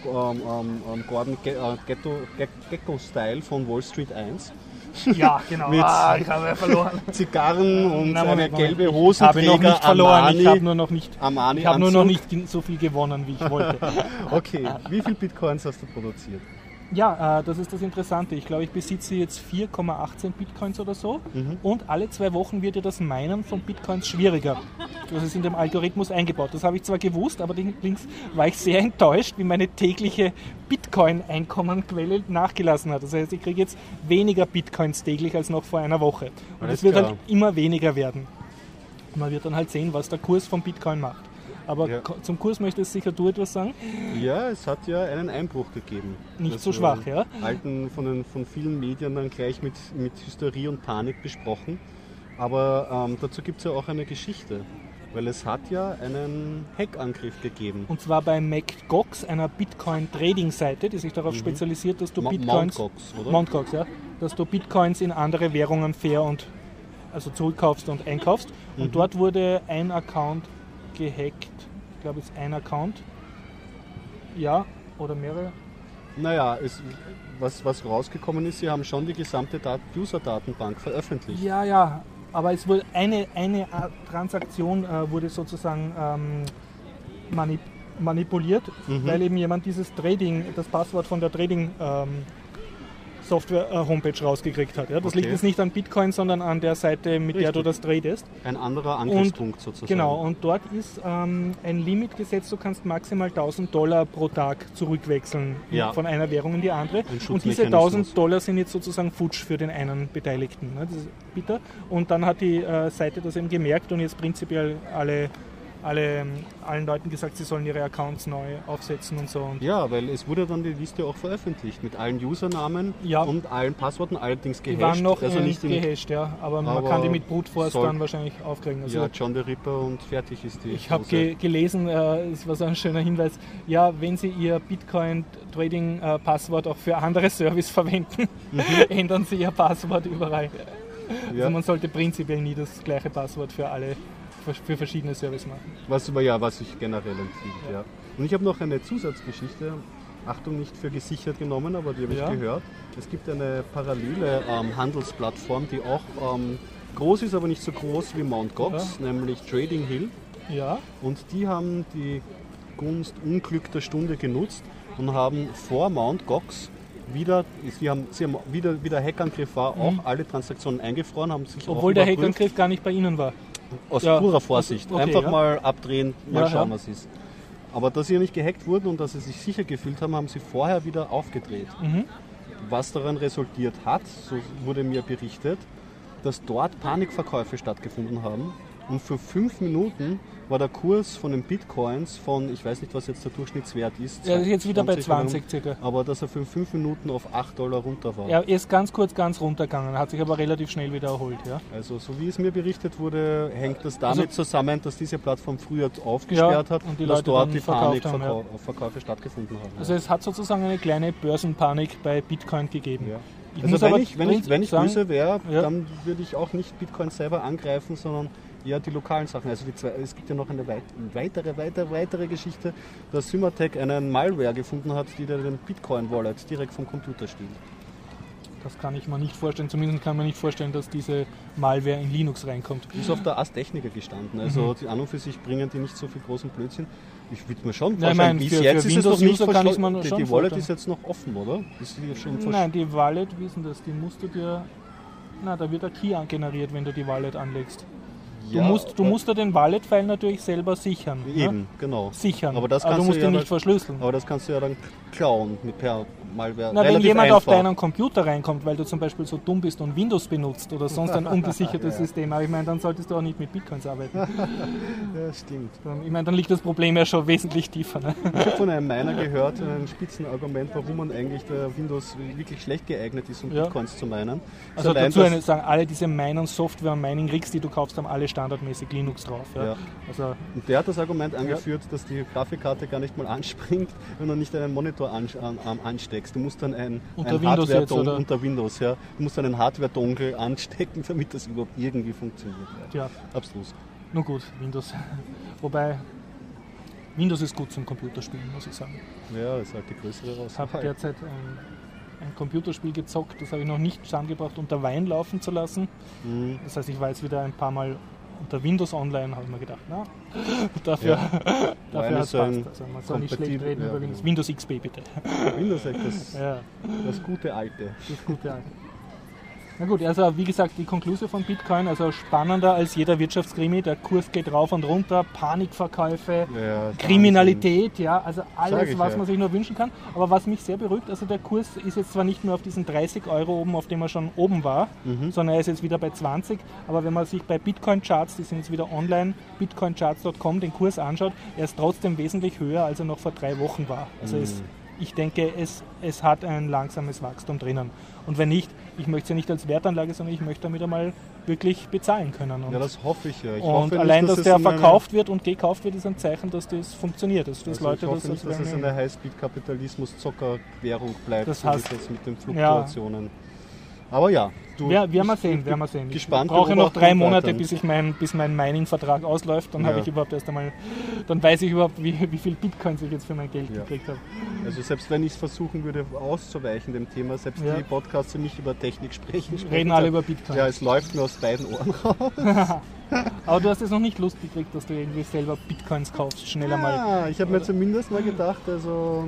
Gecko-Style von Wall Street 1. Ja, genau. Mit ich habe ja verloren. Zigarren und eine gelbe Hose. Habe noch nicht verloren. Armani, ich habe nur noch nicht so viel gewonnen, wie ich wollte. Okay, wie viel Bitcoins hast du produziert? Ja, das ist das Interessante. Ich glaube, ich besitze jetzt 4,18 Bitcoins oder so. Und alle 2 Wochen wird ja das Minen von Bitcoins schwieriger. Das ist in dem Algorithmus eingebaut. Das habe ich zwar gewusst, aber allerdings war ich sehr enttäuscht, wie meine tägliche Bitcoin-Einkommenquelle nachgelassen hat. Das heißt, ich kriege jetzt weniger Bitcoins täglich als noch vor einer Woche. Und es wird halt immer weniger werden. Man wird dann halt sehen, was der Kurs von Bitcoin macht. Aber zum Kurs möchtest sicher du etwas sagen? Ja, es hat ja einen Einbruch gegeben. Nicht so schwach, ja? Von vielen Medien dann gleich mit Hysterie und Panik besprochen. Aber dazu gibt es ja auch eine Geschichte. Weil es hat ja einen Hackangriff gegeben. Und zwar bei MacGox, einer Bitcoin-Trading-Seite, die sich darauf spezialisiert, dass du Bitcoins... Mt. Gox, ja. Dass du Bitcoins in andere Währungen fair und also zurückkaufst und einkaufst. Und dort wurde ein Account gehackt. Ich glaube, es ist ein Account. Ja, oder mehrere. Naja, was rausgekommen ist, sie haben schon die gesamte User-Datenbank veröffentlicht. Ja, aber es wurde eine Transaktion wurde sozusagen manipuliert, weil eben jemand das Passwort von der Trading Software-Homepage rausgekriegt hat. Ja? Das liegt jetzt nicht an Bitcoin, sondern an der Seite, mit der du das tradest. Ein anderer Angriffspunkt sozusagen. Genau, und dort ist ein Limit gesetzt, du kannst maximal $1.000 pro Tag zurückwechseln von einer Währung in die andere. Und diese $1.000 sind jetzt sozusagen futsch für den einen Beteiligten. Ne? Das ist bitter. Und dann hat die Seite das eben gemerkt und jetzt prinzipiell allen Leuten gesagt, sie sollen ihre Accounts neu aufsetzen und so. Und ja, weil es wurde dann die Liste auch veröffentlicht mit allen Usernamen und allen Passworten, allerdings gehasht. Die waren noch nicht gehasht, aber man kann die mit Brute Force dann wahrscheinlich aufkriegen. Also John the Ripper und fertig ist die. Ich habe gelesen, es war so ein schöner Hinweis, ja, wenn Sie Ihr Bitcoin-Trading-Passwort auch für andere Service verwenden, ändern Sie Ihr Passwort überall. Also man sollte prinzipiell nie das gleiche Passwort für verschiedene Services machen. Was ich generell empfehle, ja. Und ich habe noch eine Zusatzgeschichte, Achtung, nicht für gesichert genommen, aber die habe ich gehört. Es gibt eine parallele Handelsplattform, die auch groß ist, aber nicht so groß wie Mt. Gox, nämlich Trading Hill. Ja. Und die haben die Gunst Unglück der Stunde genutzt und haben vor Mt. Gox sie haben wie der Hackangriff war, auch alle Transaktionen eingefroren, haben sich obwohl der Hackangriff gar nicht bei Ihnen war. Aus purer Vorsicht. Einfach mal abdrehen, mal schauen, was ist. Aber dass sie ja nicht gehackt wurden und dass sie sich sicher gefühlt haben, haben sie vorher wieder aufgedreht. Was daran resultiert hat, so wurde mir berichtet, dass dort Panikverkäufe stattgefunden haben. Und für 5 Minuten war der Kurs von den Bitcoins von, ich weiß nicht, was jetzt der Durchschnittswert ist. Er ist jetzt wieder bei 20 circa. Aber dass er für 5 Minuten auf $8 runter war. Er ist ganz runtergegangen, hat sich aber relativ schnell wieder erholt. Ja? Also so wie es mir berichtet wurde, hängt das damit zusammen, dass diese Plattform früher aufgesperrt hat und dass dort die Panikverkäufe stattgefunden haben. Also es hat sozusagen eine kleine Börsenpanik bei Bitcoin gegeben. Ja. Also wenn ich böse wäre, dann würde ich auch nicht Bitcoin selber angreifen, sondern ja, die lokalen Sachen. Also es gibt ja noch eine weitere Geschichte, dass Symantec einen Malware gefunden hat, die den Bitcoin-Wallet direkt vom Computer stiehlt. Das kann ich mir nicht vorstellen. Zumindest kann man nicht vorstellen, dass diese Malware in Linux reinkommt. Ist auf der Ars Technica gestanden. Also die an und für sich bringen die nicht so viel großen Blödsinn. Ich würde mir schon vorstellen, bis jetzt ist es noch nicht verschlossen. Die Wallet ist jetzt noch offen, oder? Ist die schon Nein, die Wallet, wie ist denn das? Die musst du dir... da wird ein Key generiert, wenn du die Wallet anlegst. Du musst ja den Wallet-File natürlich selber sichern. Eben, genau. Sichern, aber du musst ihn nicht verschlüsseln. Aber das kannst du ja dann klauen mit per Malware. Wenn jemand auf deinen Computer reinkommt, weil du zum Beispiel so dumm bist und Windows benutzt oder sonst ein ungesichertes System, aber ich meine, dann solltest du auch nicht mit Bitcoins arbeiten. Ja, stimmt. Ich meine, dann liegt das Problem ja schon wesentlich tiefer. Ne? Ich habe von einem Miner gehört, ein Spitzenargument, warum man eigentlich der Windows wirklich schlecht geeignet ist, um Bitcoins zu minen. Also dazu sagen, alle diese Mining-Software und Mining-Rigs, die du kaufst, haben alle standardmäßig Linux drauf. Ja. Also, und der hat das Argument angeführt, dass die Grafikkarte gar nicht mal anspringt, wenn du nicht einen Monitor ansteckst. Du musst dann unter Windows, ja. Du musst einen Hardware-Dongle anstecken, damit das überhaupt irgendwie funktioniert. Ja. Abstrus. Nur gut, Windows. Wobei, Windows ist gut zum Computerspielen, muss ich sagen. Ja, das ist halt die größere Auswahl. Ich habe derzeit ein Computerspiel gezockt, das habe ich noch nicht zusammengebracht, unter Wine laufen zu lassen. Das heißt, ich war jetzt wieder ein paar Mal unter Windows Online, habe ich mir gedacht, dafür hat es passt. Also man soll nicht schlecht reden über Windows. Windows XP bitte. Windows XP, das gute Alte. Das gute Alte. Na gut, also wie gesagt, die Konklusion von Bitcoin, also spannender als jeder Wirtschaftskrimi, der Kurs geht rauf und runter, Panikverkäufe, Kriminalität, ja, also alles, was man sich nur wünschen kann. Aber was mich sehr beruhigt, also der Kurs ist jetzt zwar nicht mehr auf diesen 30 € oben, auf dem er schon oben war, sondern er ist jetzt wieder bei 20, aber wenn man sich bei Bitcoin-Charts, die sind jetzt wieder online, bitcoincharts.com, den Kurs anschaut, er ist trotzdem wesentlich höher, als er noch vor 3 Wochen war. Also ich denke, es hat ein langsames Wachstum drinnen. Und wenn nicht, ich möchte es ja nicht als Wertanlage, sondern ich möchte damit einmal wirklich bezahlen können. Und, ja, das hoffe ich ja. Und allein, dass der verkauft wird und gekauft wird, ist ein Zeichen, dass das funktioniert. Dass Leute ich hoffe nicht, dass es eine Highspeed-Kapitalismus-Zockerwährung bleibt, das heißt, so wie das mit den Fluktuationen. Ja. Aber ja, werden wir sehen. Gespannt, ich brauche noch 3 Monate, bis mein Mining-Vertrag ausläuft. Dann habe ich überhaupt erst einmal, dann weiß ich überhaupt, wie viel Bitcoins ich jetzt für mein Geld gekriegt habe. Also selbst wenn ich es versuchen würde auszuweichen dem Thema, selbst die Podcasts, die nicht über Technik sprechen reden alle über Bitcoin. Ja, es läuft mir aus beiden Ohren raus. Aber du hast jetzt noch nicht Lust gekriegt, dass du irgendwie selber Bitcoins kaufst, schneller mal. Ja, ich habe mir zumindest mal gedacht, also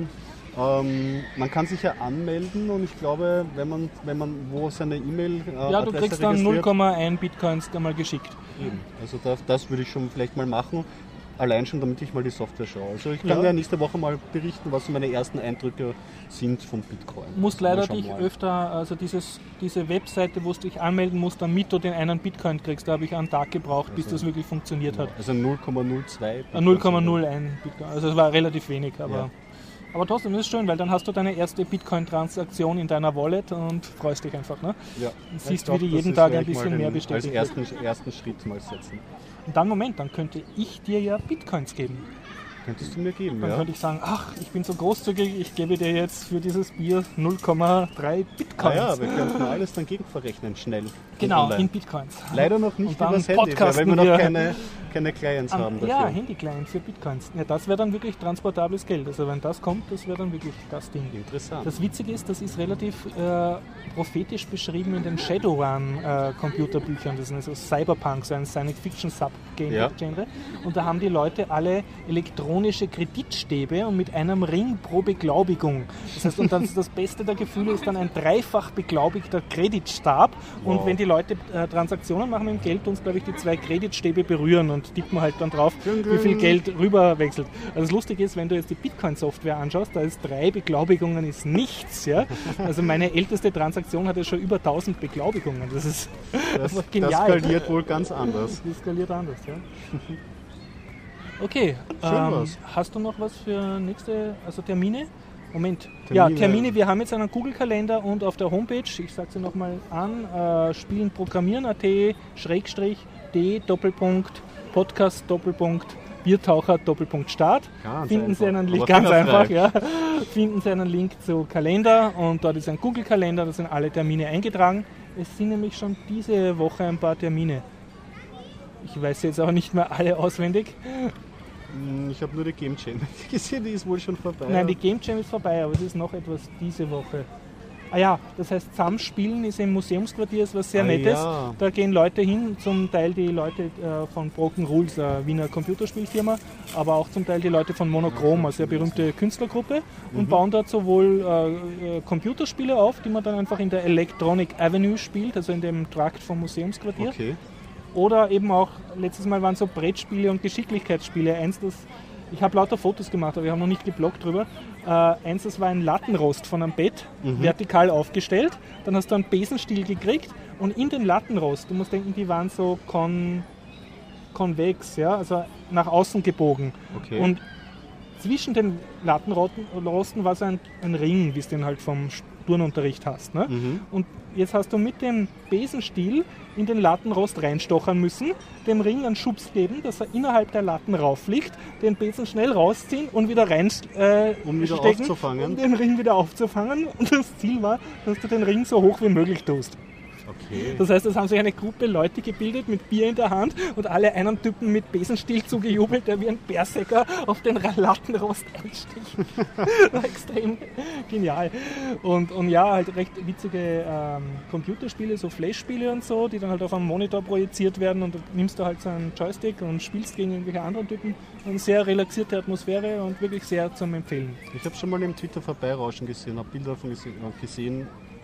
man kann sich ja anmelden und ich glaube, wenn man wo seine E-Mail du kriegst dann 0,1 Bitcoins einmal geschickt. Eben. Also das würde ich schon vielleicht mal machen, allein schon, damit ich mal die Software schaue. Also ich kann ja nächste Woche mal berichten, was so meine ersten Eindrücke sind vom Bitcoin. Du musst leider dich öfter, also diese Webseite, wo du dich anmelden musst, damit du den einen Bitcoin kriegst, da habe ich einen Tag gebraucht, bis das wirklich funktioniert hat. Also 0,02 0,01 Bitcoin, also es war relativ wenig, aber trotzdem ist es schön, weil dann hast du deine erste Bitcoin-Transaktion in deiner Wallet und freust dich einfach. Ne? Ja. Und siehst, wie du jeden Tag ein bisschen mehr bestätigt. Als ersten Schritt mal setzen. Und dann könnte ich dir ja Bitcoins geben. Könntest du mir geben, Dann könnte ich sagen, ich bin so großzügig, ich gebe dir jetzt für dieses Bier 0,3 Bitcoins. Ja, wir könnten alles dann gegenverrechnen, schnell. Genau, in Bitcoins. Leider noch nicht über das Handy, weil wir noch keine Clients haben dafür. Ja, Handy-Client für Bitcoins. Ja, das wäre dann wirklich transportables Geld. Also wenn das kommt, das wäre dann wirklich das Ding. Interessant. Das Witzige ist, das ist relativ prophetisch beschrieben in den Shadowrun-Computerbüchern. Das sind also Cyberpunk, so ein Science-Fiction-Sub-Genre. Ja. Und da haben die Leute alle elektronische Kreditstäbe und mit einem Ring pro Beglaubigung. Das heißt, und dann das Beste der Gefühle ist dann ein dreifach beglaubigter Kreditstab. Wow. Und wenn die Leute Transaktionen machen mit dem Geld, tun es, glaube ich, die 2 Kreditstäbe berühren und tippen halt dann drauf, wie viel Geld rüberwechselt. Also das Lustige ist, wenn du jetzt die Bitcoin-Software anschaust, da ist 3 Beglaubigungen ist nichts. Ja? Also meine älteste Transaktion hatte schon über 1000 Beglaubigungen. Das ist genial. Das skaliert wohl ganz anders. Das skaliert anders, ja. Okay, hast du noch was für nächste, also Termine? Moment, Termine, wir haben jetzt einen Google-Kalender und auf der Homepage, ich sage sie nochmal an, spielenprogrammieren.at/d:podcast:biertaucher:start. Finden Sie einen Link, ganz einfach, finden Sie einen Link zu Kalender und dort ist ein Google-Kalender, da sind alle Termine eingetragen. Es sind nämlich schon diese Woche ein paar Termine. Ich weiß jetzt auch nicht mehr alle auswendig. Ich habe nur die Game Jam gesehen, die ist wohl schon vorbei. Nein, die Game Jam ist vorbei, aber es ist noch etwas diese Woche. Das heißt, Zusammenspielen ist im Museumsquartier ist was sehr Nettes. Ja. Da gehen Leute hin, zum Teil die Leute von Broken Rules, Wiener Computerspielfirma, aber auch zum Teil die Leute von Monochrom, eine sehr berühmte Künstlergruppe, und bauen dort sowohl Computerspiele auf, die man dann einfach in der Electronic Avenue spielt, also in dem Trakt vom Museumsquartier. Okay. Oder eben auch, letztes Mal waren so Brettspiele und Geschicklichkeitsspiele. Ich habe lauter Fotos gemacht, aber wir haben noch nicht gebloggt drüber. Das war ein Lattenrost von einem Bett, vertikal aufgestellt. Dann hast du einen Besenstiel gekriegt und in den Lattenrost, du musst denken, die waren so konvex, also nach außen gebogen. Okay. Und zwischen den Lattenrosten war so ein Ring, wie es den halt vom Turnunterricht hast. Ne? Und jetzt hast du mit dem Besenstiel in den Lattenrost reinstochern müssen, dem Ring einen Schubs geben, dass er innerhalb der Latten rauffliegt, den Besen schnell rausziehen und wieder reinstecken, um wieder aufzufangen. Um den Ring wieder aufzufangen. Und das Ziel war, dass du den Ring so hoch wie möglich tust. Okay. Das heißt, es haben sich eine Gruppe Leute gebildet mit Bier in der Hand und alle einen Typen mit Besenstiel zugejubelt, der wie ein Berserker auf den Lattenrost einsticht. War extrem genial. Und halt recht witzige Computerspiele, so Flash-Spiele und so, die dann halt auf einem Monitor projiziert werden und dann nimmst du halt so einen Joystick und spielst gegen irgendwelche anderen Typen. Eine sehr relaxierte Atmosphäre und wirklich sehr zum Empfehlen. Ich habe schon mal im Twitter vorbeirauschen gesehen, habe Bilder davon gesehen.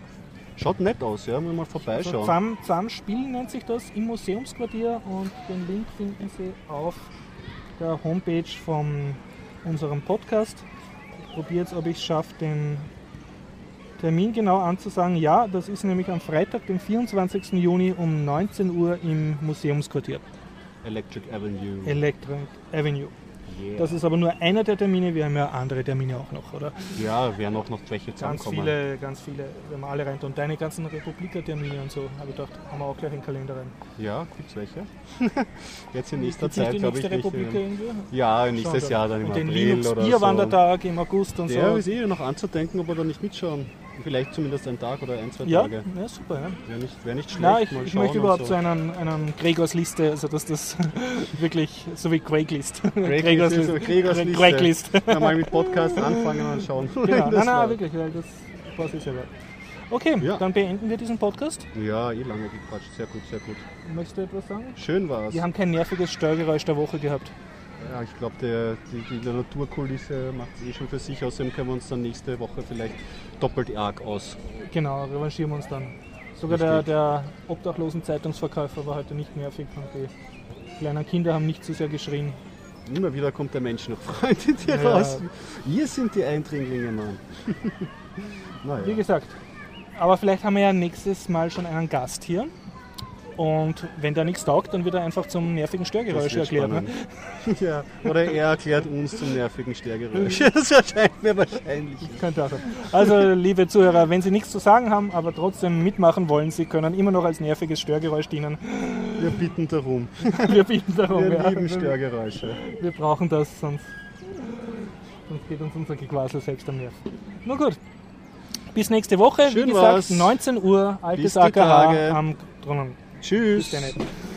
Schaut nett aus, ja, muss mal vorbeischauen. Zamspiel nennt sich das im Museumsquartier und den Link finden Sie auf der Homepage von unserem Podcast. Ich probiere jetzt, ob ich es schaffe, den Termin genau anzusagen. Ja, das ist nämlich am Freitag, den 24. Juni um 19 Uhr im Museumsquartier. Electric Avenue. Avenue. Yeah. Das ist aber nur einer der Termine, wir haben ja andere Termine auch noch, oder? Ja, werden auch noch welche zusammenkommen. Ganz viele, wenn wir alle rein tun. Deine ganzen Republika-Termine und so, habe ich gedacht, haben wir auch gleich in den Kalender rein. Ja, gibt's welche? Jetzt in nächster Zeit, glaube ich. Republika irgendwie? Ja, nächstes Jahr dann im und den April Linux oder so. Bierwandertag im August und Der so. ist noch anzudenken, ob wir da nicht mitschauen. Vielleicht zumindest einen Tag oder ein, zwei Ja, Tage. ja, super. Ja. Wäre nicht schlecht. Nein, mal ich schauen möchte und überhaupt so. so einen Gregors Liste, also dass das wirklich so wie Craigslist. Gregors Liste. Craigslist. Ja, mal mit Podcast anfangen und schauen. Genau. Das war- Nein, wirklich, weil das passt ist ja weit. Okay, Ja. dann beenden wir diesen Podcast. Ja, lange gequatscht. Sehr gut, sehr gut. Möchtest du etwas sagen? Schön war's. Wir haben kein nerviges Störgeräusch der Woche gehabt. Ja, ich glaube, die Naturkulisse macht es schon für sich. Außerdem können wir uns dann nächste Woche vielleicht doppelt arg aus. Genau, revanchieren wir uns dann. Sogar der obdachlosen Zeitungsverkäufer war heute nicht nervig und die kleinen Kinder haben nicht so sehr geschrien. Immer wieder kommt der Mensch noch Freund in dir Ja. raus. Ihr sind die Eindringlinge, Mann. Naja. Wie gesagt, aber vielleicht haben wir ja nächstes Mal schon einen Gast hier. Und wenn der nichts taugt, dann wird er einfach zum nervigen Störgeräusch Das wird erklärt. Ne? spannend. Ja, oder er erklärt uns zum nervigen Störgeräusch. Das wäre wahrscheinlich. Könnte auch sein. Also, liebe Zuhörer, wenn Sie nichts zu sagen haben, aber trotzdem mitmachen wollen, Sie können immer noch als nerviges Störgeräusch dienen. Wir bitten darum. Wir bieten darum. Wir ja. lieben Störgeräusche. Wir brauchen das, sonst geht uns unser Gequassel selbst am Nerv. Na gut, bis nächste Woche. Schön Wie gesagt, war's. 19 Uhr, altes Bis die AKH Tage. am Brunnen. Tschüss. Bis dann.